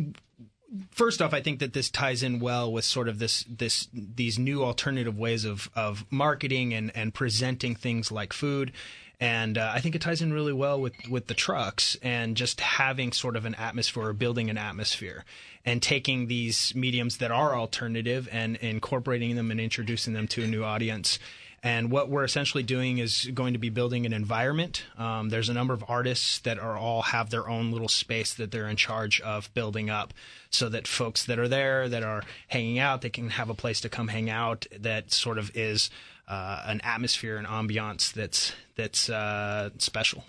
first off, I think that this ties in well with sort of this this these new alternative ways of of marketing and and presenting things like food. And uh, I think it ties in really well with, with the trucks and just having sort of an atmosphere, or building an atmosphere, and taking these mediums that are alternative and incorporating them and introducing them to a new audience. And what we're essentially doing is going to be building an environment. Um, there's a number of artists that are all have their own little space that they're in charge of building up, so that folks that are there, that are hanging out, they can have a place to come hang out that sort of is uh, an atmosphere, an ambiance that's that's uh, special.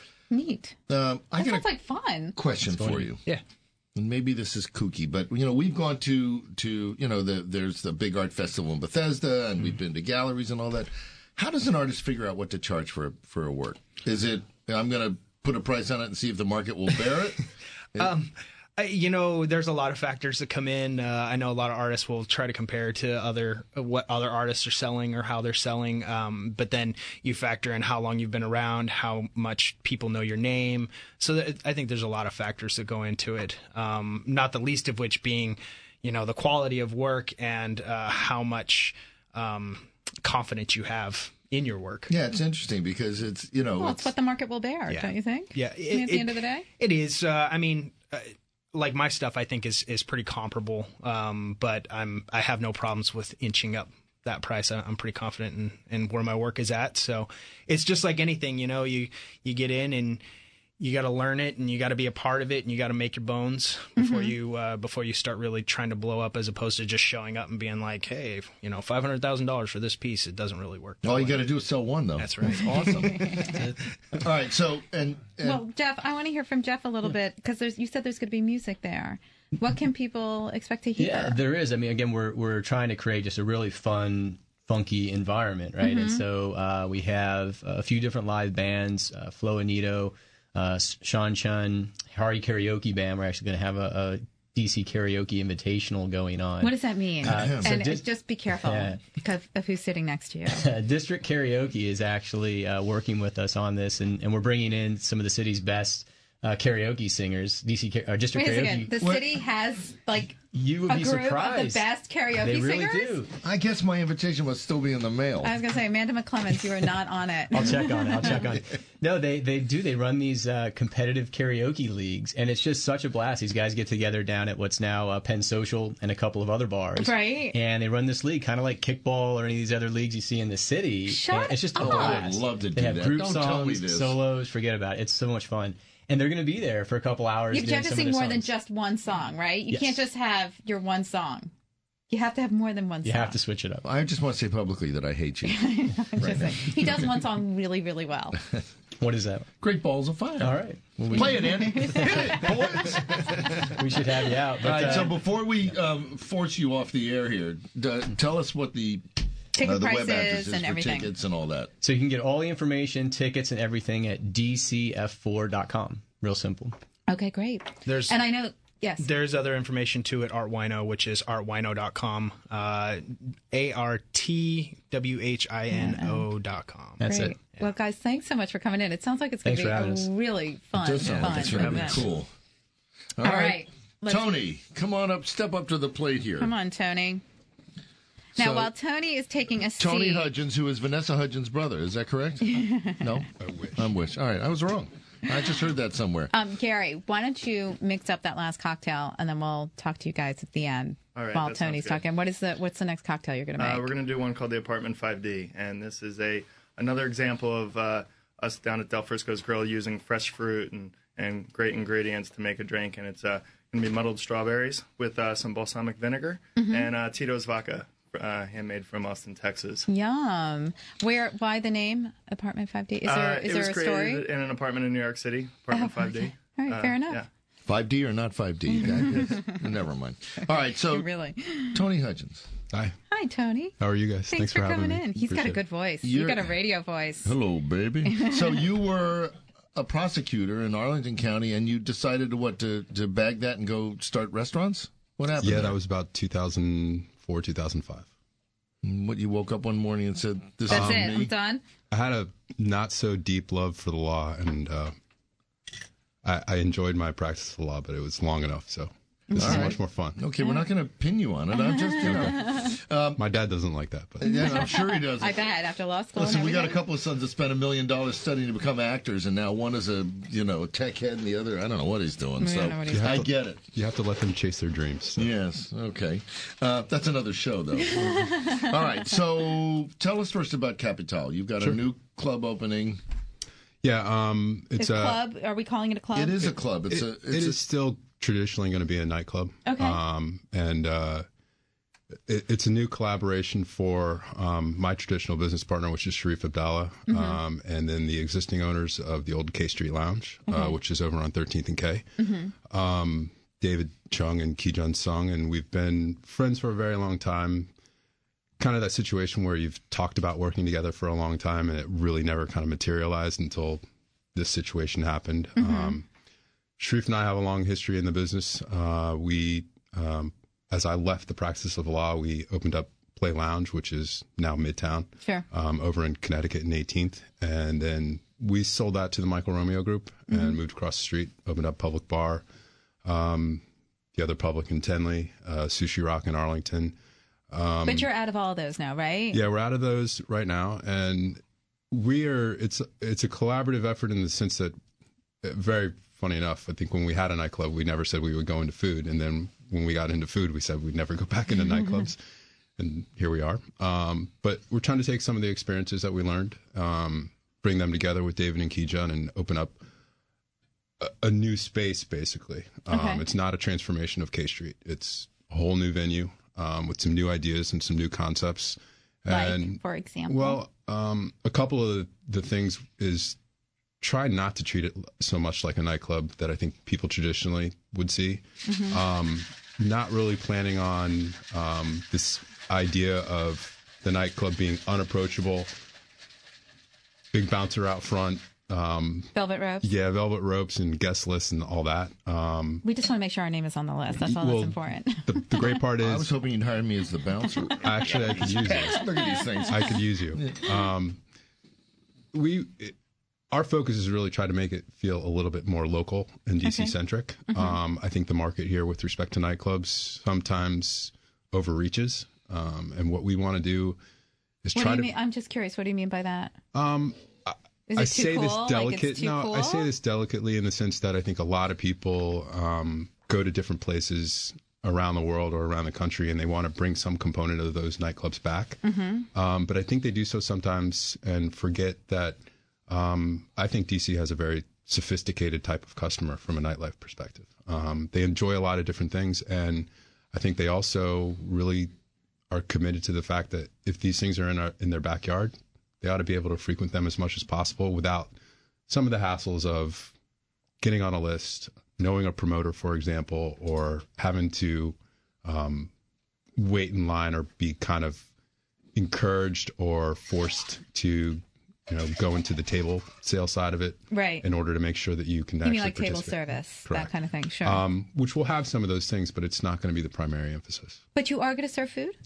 Neat. Um, I That got sounds like fun. question for you. Yeah. And maybe this is kooky, but you know, we've gone to to you know the there's the big art festival in Bethesda, and we've been to galleries and all that. How does an artist figure out what to charge for a, for a work? Is it I'm going to put a price on it and see if the market will bear it? Um, I, you know, there's a lot of factors that come in. Uh, I know a lot of artists will try to compare to other what other artists are selling or how they're selling. Um, but then you factor in how long you've been around, how much people know your name. So that, I think there's a lot of factors that go into it. Um, not the least of which being, you know, the quality of work and uh, how much um, confidence you have in your work. Yeah, it's interesting because it's you know Well, it's what the market will bear, Yeah. don't you think? Yeah, I mean, at the end of the day? It is. Uh, I mean, uh, like my stuff, I think is is pretty comparable. Um, but I'm I have no problems with inching up that price. I, I'm pretty confident in, in where my work is at. So it's just like anything, you know. You you get in and you got to learn it, and you got to be a part of it, and you got to make your bones before Mm-hmm. you uh, before you start really trying to blow up, as opposed to just showing up and being like, hey, you know, five hundred thousand dollars for this piece. It doesn't really work. All you got to do is sell one, though. That's right. That's awesome. All right, so and, and Well, Jeff, I want to hear from Jeff a little bit because there's you said there's going to be music there. What can people expect to hear? Yeah, there is. I mean, again, we're we're trying to create just a really fun, funky environment, right? Mhm. And so uh, we have a few different live bands, uh, Flo Anito, uh, Sean Chun, Hari Karaoke Band. We're actually going to have a, a D C Karaoke Invitational going on. What does that mean? Uh, so and dis- just be careful Yeah. because of who's sitting next to you. District Karaoke is actually uh, working with us on this, and, and we're bringing in some of the city's best uh, karaoke singers. D C Car- uh, District Wait a Karaoke. second. The city has like You would a be group surprised. of the best karaoke They really singers. do. I guess my invitation must still be in the mail. I was going to say, Amanda McClemens, you are not on it. I'll check on it. I'll check on it. No, they they do. They run these uh, competitive karaoke leagues, and it's just such a blast. These guys get together down at what's now uh, Penn Social and a couple of other bars, Right. And they run this league, kind of like kickball or any of these other leagues you see in the city. Shut And it's just a up. blast. I would love to They do have that. group Don't tell me songs, this. solos. Forget about it. It's so much fun, and they're going to be there for a couple hours. You have doing to some sing of more their than songs. just one song, right? You Yes. can't just have your one song. You have to have more than one You song. have to switch it up. I just want to say publicly that I hate you. I'm just saying. He does one song really, really well. What is that? Great Balls of Fire. All right. Well, we- Play it, Andy. Hit it, boys. We should have you out. But, All right, uh, so before we um, force you off the air here, d- tell us what the Ticket uh, the web prices address is and for everything. tickets and all that. So you can get all the information, tickets, and everything at d c f four dot com. Real simple. Okay, great. There's And I know, yes. There's other information too at Art Wino, which is art wino dot com, uh, A R T W H I N O dot com. That's Great. it. Well, guys, thanks so much for coming in. It sounds like it's going to Thanks be for having a us. really fun, It does sound fun like it's going to be event. cool. All right. Let's- Tony, come on up. Step up to the plate here. Come on, Tony. Now, So- while Tony is taking a Tony seat, Hudgens, who is Vanessa Hudgens' brother. Is that correct? No? I wish. I wish. All right. I was wrong. I just heard that somewhere. um, Gary, why don't you mix up that last cocktail, and then we'll talk to you guys at the end All right, while that sounds Tony's good. talking. What is the What's the next cocktail you're going to make? Uh, we're going to do one called the Apartment five D, and this is a another example of uh, us down at Del Frisco's Grill using fresh fruit and, and great ingredients to make a drink. And it's uh, going to be muddled strawberries with uh, some balsamic vinegar Mhm. and uh, Tito's vodka, uh, handmade from Austin, Texas. Yum. Where? Why the name Apartment five D? Is there Uh, is it there was a created story? in an apartment in New York City, Apartment Oh, five D. okay. All right, fair enough. Yeah. five D or not five D? Never mind. All right. So, really, Tony Hudgens. Hi. Hi, Tony. How are you guys? Thanks, for, having coming me. in. He's got a Appreciate good it. voice. You're- You've got a radio voice. Hello, baby. So you were a prosecutor in Arlington County, and you decided to what to, to bag that and go start restaurants? What happened? Yeah, there? that was about two thousand four, two thousand five. What, you woke up one morning and said, "This That's is it. me." I'm done. I had a not so deep love for the law, and uh, I, I enjoyed my practice of the law, but it was long enough, so this All is right. much more fun. Okay, we're not going to pin you on it. I'm just, you know. Um, my dad doesn't like that, but yeah, I'm sure he does. I bet after law school. Listen, and we got a everything. couple of sons that spent a million dollars studying to become actors, and now one is a you know tech head, and the other I don't know what he's doing. We so don't know what he's I doing. get it. you have to let them chase their dreams. so. Yes. Okay. Uh, that's another show, though. All right. So tell us first about Capital. You've got Sure. a new club opening. Yeah, um, it's Is a club? Are we calling it a club? It is a club. It's it, a. it It's a, is still traditionally going to be a nightclub. Okay. Um, and uh, it, it's a new collaboration for um, my traditional business partner, which is Sharif Abdallah, Mhm. um, and then the existing owners of the old K Street Lounge, uh, Okay. which is over on thirteenth and K. Mhm. Um, David Chung and Kijun Sung, and we've been friends for a very long time. Kind of that situation where you've talked about working together for a long time, and it really never kind of materialized until this situation happened. Mhm. Um, Sharif and I have a long history in the business. Uh, we, um, as I left the practice of law, we opened up Play Lounge, which is now Midtown, Sure. um, over in Connecticut and eighteenth. And then we sold that to the Michael Romeo Group Mhm. and moved across the street, opened up Public Bar, um, the other Public in Tenley, uh, Sushi Rock in Arlington. Um, But you're out of all those now, right? yeah, we're out of those right now, and we are. It's it's a collaborative effort in the sense that, uh, very funny enough, I think when we had a nightclub, we never said we would go into food, and then when we got into food, we said we'd never go back into nightclubs, and here we are. Um, but we're trying to take some of the experiences that we learned, um, bring them together with David and Kijun, and open up a, a new space, basically. Um, Okay. It's not a transformation of K Street. It's a whole new venue um, with some new ideas and some new concepts. And, Like, for example? Well, um, a couple of the, the things is try not to treat it so much like a nightclub that I think people traditionally would see. Mhm. Um, not really planning on um, this idea of the nightclub being unapproachable, big bouncer out front. Um, Velvet ropes? Yeah, velvet ropes and guest lists and all that. Um, We just want to make sure our name is on the list. That's all Well, that's important. the, the great part is... I was hoping you'd hire me as the bouncer. Actually, I could use you. Look at these things. I could use you. Um, we, it, our focus is really try to make it feel a little bit more local and D C centric. Mhm. Um, I think the market here, with respect to nightclubs, sometimes overreaches. Um, and what we want to do is What do try you to. mean? I'm just curious. What do you mean by that? Um, Is it I too say this cool? Like, delicate. it's too no, cool? I say this delicately in the sense that I think a lot of people um, go to different places around the world or around the country, and they want to bring some component of those nightclubs back. Mm-hmm. Um, but I think they do so sometimes and forget that um, I think D C has a very sophisticated type of customer from a nightlife perspective. Um, they enjoy a lot of different things, and I think they also really are committed to the fact that if these things are in our, in their backyard, they ought to be able to frequent them as much as possible without some of the hassles of getting on a list, knowing a promoter, for example, or having to um, wait in line or be kind of encouraged or forced to, you know, go into the table sale side of it, Right. in order to make sure that you can You actually mean like table participate. service, that Correct. kind of thing? Sure. Um, which will have some of those things, but it's not going to be the primary emphasis. But you are going to serve food?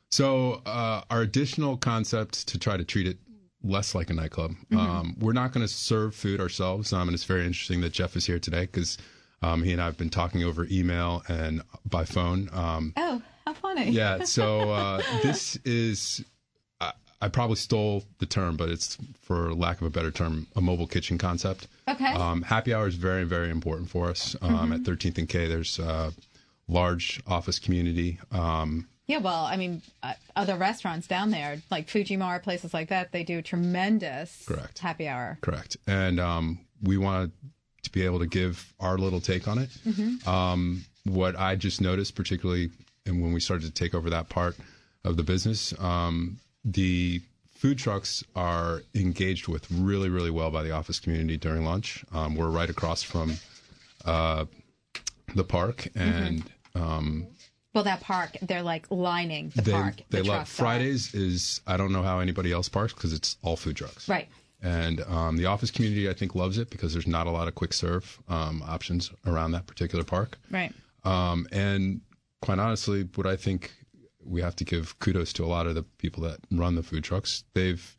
So uh, our additional concept to try to treat it less like a nightclub. Mhm. Um, we're not going to serve food ourselves. Um, and it's very interesting that Jeff is here today because um, he and I have been talking over email and by phone. Um, Oh, how funny. yeah. So uh, this is, I, I probably stole the term, but it's, for lack of a better term, a mobile kitchen concept. Okay. Um, happy hour is very, very important for us. Um, Mhm. At thirteenth and K, there's a large office community. Um, Yeah, well, I mean, uh, other restaurants down there, like Fujimar, places like that, they do tremendous Correct. happy hour. Correct. And um, we wanted to be able to give our little take on it. Mhm. Um, what I just noticed, particularly and when we started to take over that part of the business, um, the food trucks are engaged with really, really well by the office community during lunch. Um, we're right across from uh, the park, and um, Well, that park, they're like lining the they park. they the love trucks are. Fridays. Is I don't know how anybody else parks because it's all food trucks. Right. And um, the office community, I think, loves it because there's not a lot of quick serve um, options around that particular park. Right. Um, and quite honestly, what I think we have to give kudos to a lot of the people that run the food trucks. They've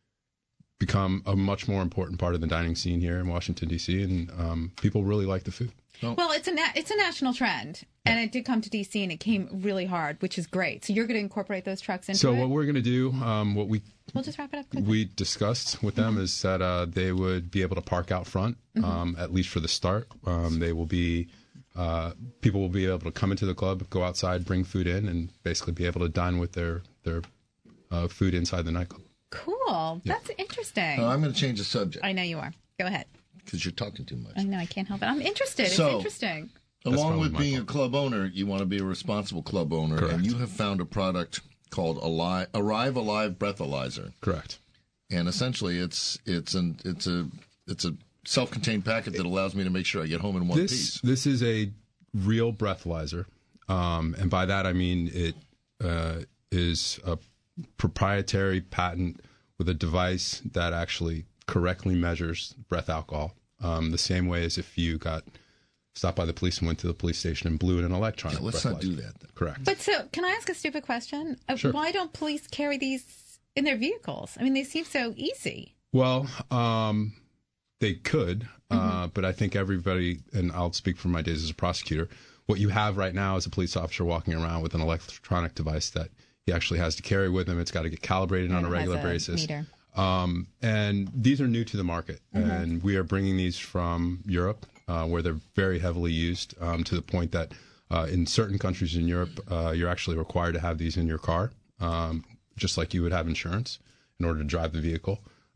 become a much more important part of the dining scene here in Washington, D C, and um, people really like the food. Well, it's a na- it's a national trend, and it did come to D C, and it came really hard, which is great. So you're going to incorporate those trucks into So it? what we're going to do, um, what we We'll just wrap it up quickly. we discussed with them is that uh, they would be able to park out front, Mhm. um, at least for the start. Um, they will be, uh, people will be able to come into the club, go outside, bring food in, and basically be able to dine with their their uh, food inside the nightclub. Cool. That's interesting. Uh, I'm going to change the subject I know you are. Go ahead. because you're talking too much. I know, I can't help it. I'm interested. It's So- interesting. Along with being a club owner, you want to be a responsible club owner, and you have found a product called Alive, Arrive Alive Breathalyzer. Correct. And essentially, it's it's an it's a it's a self-contained packet that allows me to make sure I get home in one This piece. this is a real breathalyzer, um, and by that I mean it uh, is a proprietary patent with a device that actually correctly measures breath alcohol, um, the same way as if you got stopped by the police and went to the police station and blew in an electronic. Yeah, let's not breathalyzer. do that then. Correct. But so, can I ask a stupid question? Uh, Sure. Why don't police carry these in their vehicles? I mean, they seem so easy. Well, um, they could, uh, Mm-hmm. but I think everybody, and I'll speak from my days as a prosecutor, what you have right now is a police officer walking around with an electronic device that he actually has to carry with him. It's got to get calibrated on And a it has regular a basis. meter. Um, and these are new to the market, Mhm. and we are bringing these from Europe, uh, where they're very heavily used, um, to the point that uh, in certain countries in Europe, uh, you're actually required to have these in your car, um, just like you would have insurance in order to drive the vehicle.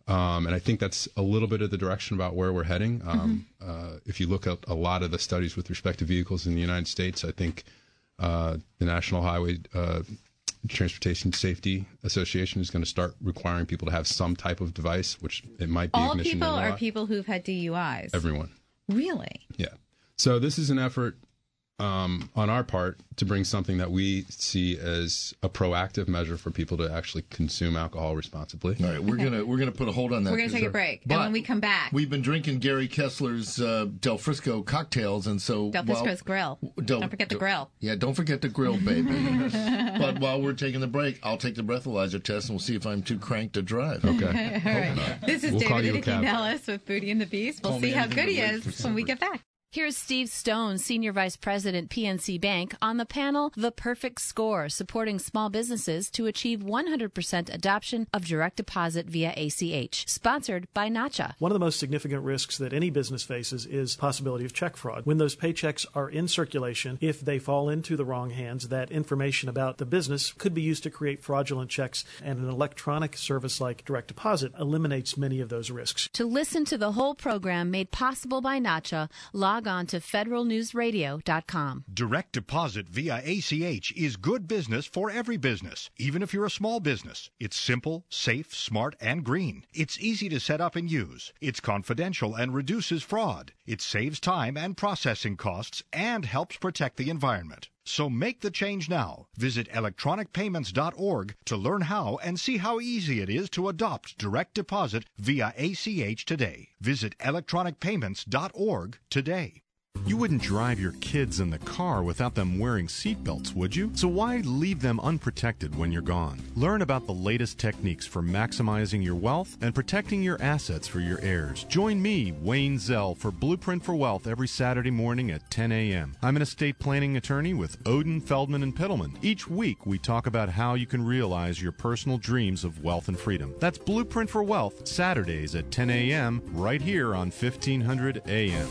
Um, and I think that's a little bit of the direction about where we're heading. Um, mm-hmm. uh, if you look at a lot of the studies with respect to vehicles in the United States, I think uh, the National Highway uh, Transportation Safety Association is going to start requiring people to have some type of device, which it might be all ignition people or are not. people who've had D U Is. Everyone. Really? Yeah. So this is an effort um, on our part to bring something that we see as a proactive measure for people to actually consume alcohol responsibly. All right, we're Okay. gonna we're gonna put a hold on that. We're going to 'cause take a they're- break. But And when we come back, we've been drinking Gary Kessler's uh, Del Frisco cocktails, and so Del while- Frisco's grill. Del- Don't forget the Del- grill. Yeah, don't forget the grill, baby. But while we're taking the break, I'll take the breathalyzer test, and we'll see if I'm too cranked to drive. All right. This is We'll call David you a Icky cab. Nellis with Booty and the Beast. We'll Call see me how anything good he but late is for when we supper. get back. Here's Steve Stone, Senior Vice President, P N C Bank, on the panel The Perfect Score, supporting small businesses to achieve one hundred percent adoption of direct deposit via A C H, sponsored by Nacha. One of the most significant risks that any business faces is possibility of check fraud. When those paychecks are in circulation, if they fall into the wrong hands, that information about the business could be used to create fraudulent checks, and an electronic service like direct deposit eliminates many of those risks. To listen to the whole program made possible by Nacha, log on to federal news radio dot com. Direct deposit via A C H is good business for every business, even if you're a small business. It's simple, safe, smart, and green. It's easy to set up and use. It's confidential and reduces fraud. It saves time and processing costs and helps protect the environment. So make the change now. Visit electronic payments dot org to learn how and see how easy it is to adopt direct deposit via A C H today. Visit electronic payments dot org today. You wouldn't drive your kids in the car without them wearing seatbelts, would you? So why leave them unprotected when you're gone? Learn about the latest techniques for maximizing your wealth and protecting your assets for your heirs. Join me, Wayne Zell, for Blueprint for Wealth every Saturday morning at ten a.m. I'm an estate planning attorney with Odin, Feldman, and Pittleman. Each week, we talk about how you can realize your personal dreams of wealth and freedom. That's Blueprint for Wealth, Saturdays at ten a.m. right here on fifteen hundred A M.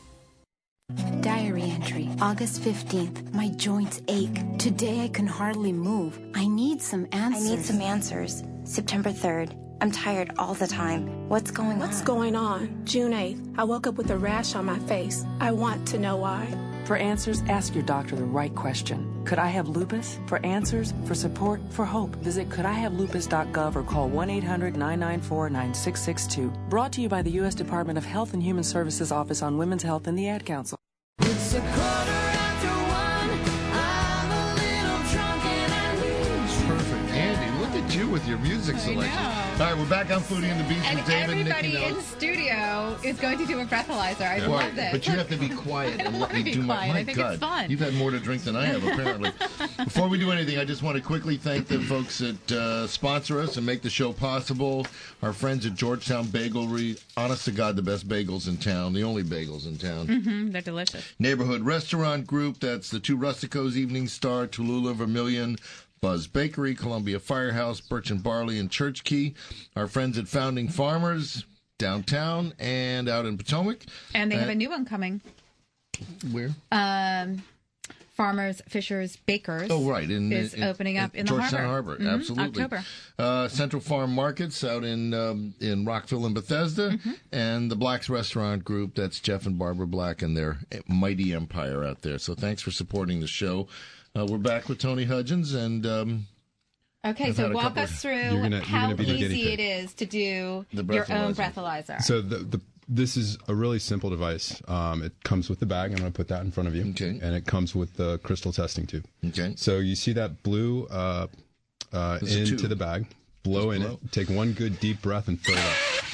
Diary entry, August fifteenth. My joints ache. Today I can hardly move. I need some answers. I need some answers. September third. I'm tired all the time. What's going What's on? going on? June eighth. I woke up with a rash on my face. I want to know why. For answers, ask your doctor the right question. Could I have lupus? For answers, for support, for hope, visit could I have lupus dot gov or call one eight hundred nine nine four nine six six two. Brought to you by the U S Department of Health and Human Services Office on Women's Health and the Ad Council. It's a quarter after one. I'm a little drunk and I need you. Perfect. Andy, look at you with your music selection. All right, we're back on Foodie and the Beast And with David and everybody Nikki in Nellis. studio is going to do a breathalyzer. I Right, love this. But you have to be quiet I and don't let wanna me be do my, quiet. my I think God. it's fun. You've had more to drink than I have, apparently. Before we do anything, I just want to quickly thank the folks that uh, sponsor us and make the show possible. Our friends at Georgetown Bagelry. Honest to God, the best bagels in town. The only bagels in town. Mm-hmm, they're delicious. Neighborhood Restaurant Group. That's the two Rusticos, Evening Star, Tallulah, Vermilion, Buzz Bakery, Columbia Firehouse, Birch and Barley, and Church Key. Our friends at Founding Farmers, downtown and out in Potomac. And they have Uh, a new one coming. Where? Um, Farmers, Fishers, Bakers. Oh, right. In, is in- opening up in, Georgetown the harbor. Harbor. Mhm, Absolutely. October. Uh, Central Farm Markets out in um, in Rockville and Bethesda. Mm-hmm. And the Black's Restaurant Group. That's Jeff and Barbara Black and their mighty empire out there. So thanks for supporting the show. Uh, we're back with Tony Hudgens and... Um, Okay, I've so had a walk couple us of- through You're gonna- you're how gonna be the guinea easy pig. it is to do The your own breathalyzer. breathalyzer. So the, the this is a really simple device. Um, it comes with the bag. I'm going to put that in front of you. Okay. And it comes with the crystal testing tube. Okay. So you see that blue uh, uh, This is a into tube. the bag. Blow Just in blow. it. Take one good deep breath and fill it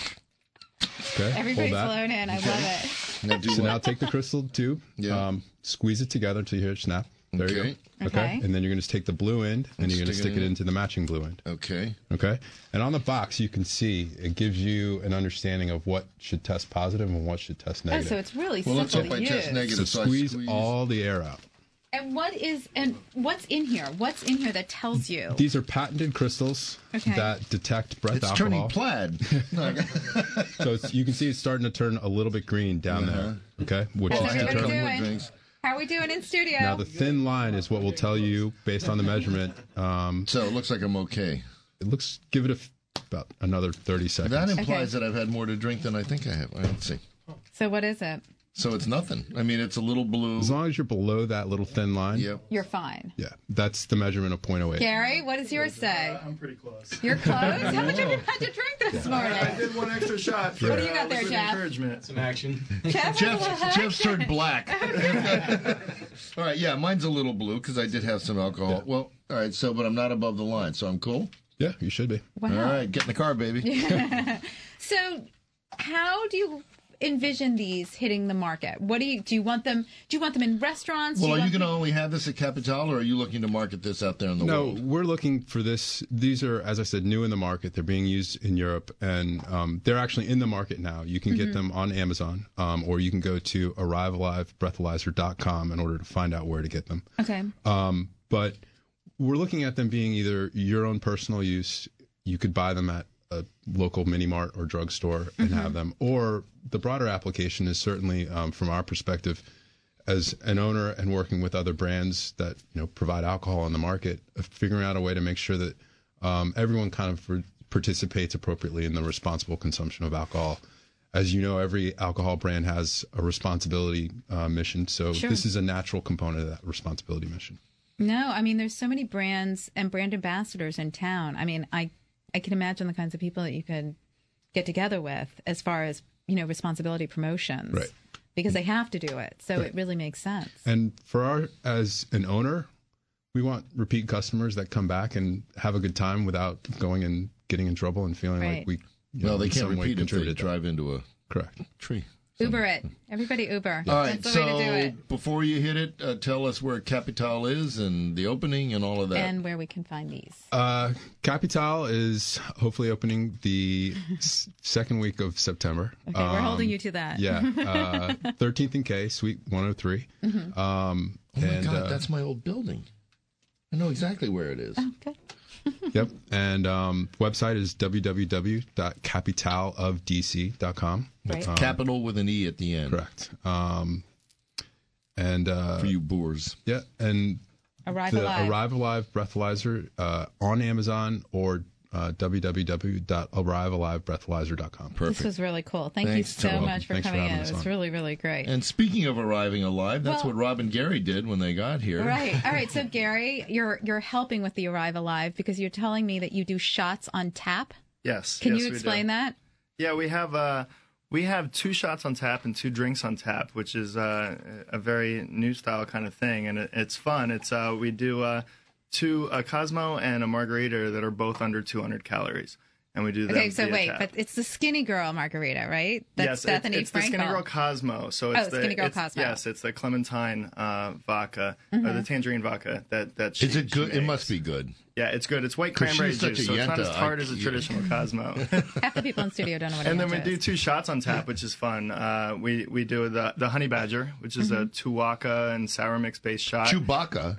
up. Okay. Everybody's hold that. blown in. I love it. Now do So what? now take the crystal tube. Yeah. Um, squeeze it together until you hear it snap. There you Okay. go. Okay. And then you're going to take the blue end and And you're going to stick it stick it in. into the matching blue end. Okay. Okay. And on the box, you can see it gives you an understanding of what should test positive and what should test Oh, negative. so it's really Well, let's simple hope to I use. test negative. So So I squeeze squeeze- all the air out. And what is and what's in here? What's in here that tells you? These are patented crystals Okay. that detect breath It's alcohol. turning plaid. So it's, you can see it's starting to turn a little bit green down Uh-huh. there. Okay, which How's is everybody determined. doing? drinks. How are we doing in studio? Now the thin line is what will tell you based on the measurement. Um, So it looks like I'm okay. it looks. Give it a f- about another thirty seconds. That implies Okay. that I've had more to drink than I think I have. Let's see. So what is it? So it's nothing. I mean, it's a little blue. As long as you're below that little thin line. Yep. You're fine. Yeah, that's the measurement of point oh eight. Gary, what does yours say? I'm pretty close. You're close? How much have you had to drink this morning? I did one extra shot. For, What do you got uh, there, liquid Jeff? Encouragement. Some action. Jeff, Jeff's, Jeff's turned black. All right, yeah, mine's a little blue because I did have some alcohol. Yeah. Well, all right, so, but I'm not above the line, so I'm cool. Yeah, you should be. Wow. All right, get in the car, baby. So, how do you envision these hitting the market? What do you do? You want them? Do you want them in restaurants? Well, do are you want going to them- only have this at Capital, or are you looking to market this out there in the No, world? we're looking for this. These are, as I said, new in the market. They're being used in Europe, and um, they're actually in the market now. You can get Mhm. them on Amazon, um, or you can go to arrive alive breathalyzer dot com in order to find out where to get them. Okay. Um, but we're looking at them being either your own personal use. You could buy them at a local mini mart or drugstore and Mhm. have them. Or the broader application is certainly, um, from our perspective, as an owner and working with other brands that you know provide alcohol on the market, of figuring out a way to make sure that um, everyone kind of re- participates appropriately in the responsible consumption of alcohol. As you know, every alcohol brand has a responsibility uh, mission, so Sure. this is a natural component of that responsibility mission. No, I mean, there's so many brands and brand ambassadors in town. I mean, I I can imagine the kinds of people that you could get together with as far as, you know, responsibility promotions. Right. Because they have to do it. So Right. it really makes sense. And for our, as an owner, we want repeat customers that come back and have a good time without going and getting in trouble and feeling Right. like we, you Well, know, they in can't some way repeat if they contributed to that. drive into a Correct. tree. Uber it. Everybody Uber. All right, That's the way to do so it. before you hit it, uh, tell us where Capital is and the opening and all of that. And where we can find these. Uh, Capital is hopefully opening the s- second week of September. Okay, we're holding you to that. Yeah, uh, thirteenth and K, Suite one oh three. Mhm. Um, oh my and, God, uh, that's my old building. I know exactly where it is. Oh, good. Yep, and um, website is w w w dot capital of d c dot com. Right. Um, Capital with an E at the end. Correct. Um, and uh, For you boors. Yeah, and Arrive the Alive. Arrive Alive breathalyzer uh, on Amazon or uh, w w w dot arrive alive breathalyzer dot com. This was really cool. Thank Thanks, you so Tom. much for Thanks for coming in. having It us was on. really, really great. And speaking of arriving alive, that's Well- what Rob and Gary did when they got here. Right. All right. So Gary, you're you're helping with the Arrive Alive because you're telling me that you do shots on tap. Yes. Can yes, you we do. explain that? Yeah, we have uh, we have two shots on tap and two drinks on tap, which is uh, a very new style kind of thing, and it, it's fun. It's uh, we do uh, two a Cosmo and a Margarita that are both under two hundred calories, and we do them. Okay. So via wait, tap. but it's the Skinny Girl Margarita, right? That's yes, Bethany it's, it's the Frankel. Skinny Girl Cosmo. So it's Oh, the Skinny Girl it's- Cosmo. Yes, it's the clementine uh, vodka or Mhm. the tangerine vodka that that. She, Is it she good? It makes. must be good. Yeah, it's good. It's white 'Cause cranberry she's such juice, a so it's not yenta, as tart I- as a yeah. traditional Cosmo. Half the people in the studio don't know what And a then we Yenta do is. two shots on tap, which is fun. Uh, we we do the the honey badger, which is a Tuwaka and sour mix based shot. Chewbacca.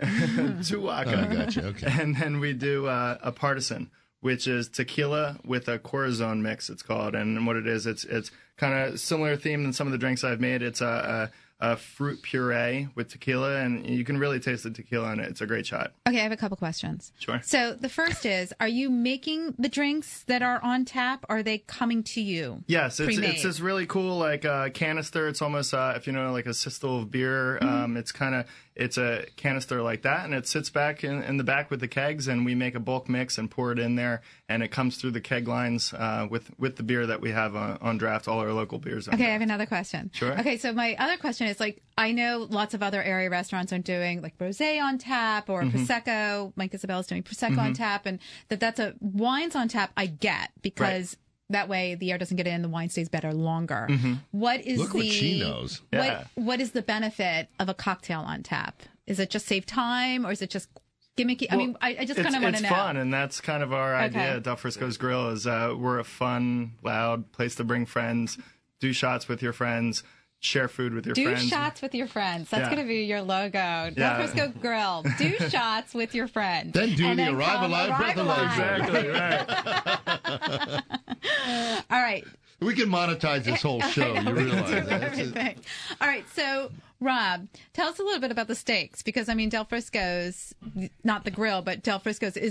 Tuwaka. Oh, gotcha, okay. And then we do uh, a partisan, which is tequila with a corazon mix. It's called, and what it is, it's it's kind of similar theme than some of the drinks I've made. It's a, a, a fruit puree with tequila, and you can really taste the tequila in it. It's a great shot. Okay, I have a couple questions. Sure. So the first is, are you making the drinks that are on tap? Or are they coming to you? Yes, it's pre-made? it's this really cool like uh, canister. It's almost uh, if you know like a sistle of beer. Um, it's kind of it's a canister like that, and it sits back in, in the back with the kegs, and we make a bulk mix and pour it in there, and it comes through the keg lines uh, with with the beer that we have on, on draft. All our local beers. On Okay, I draft. have another question. Sure. Okay, so my other question is like, I know lots of other area restaurants are doing like rosé on tap or Mhm. prosecco. Mike Isabella's doing prosecco on Mhm. tap, and that that's a wines on tap. I get because that way the air doesn't get in, the wine stays better longer. Mhm. What is Look the what she knows. Yeah. what what is the benefit of a cocktail on tap? Is it just save time or is it just gimmicky? I Well, mean, I, I just it's- kind of want to It's know. fun, and that's kind of our Okay. idea at Del Frisco's Grill. Is uh, we're a fun, loud place to bring friends, do shots with your friends, share food with your Do friends. shots with your friends. That's Yeah. going to be your logo. Del Yeah. Frisco Grill. Do shots with your friends. Then do And the then Arrive come Alive Arrive breathalyzer. Alive. Exactly right. All right. We can monetize this whole show. You realize that? That's it. Everything. All right. So, Rob, tell us a little bit about the steaks because, I mean, Del Frisco's, not the grill, but Del Frisco's is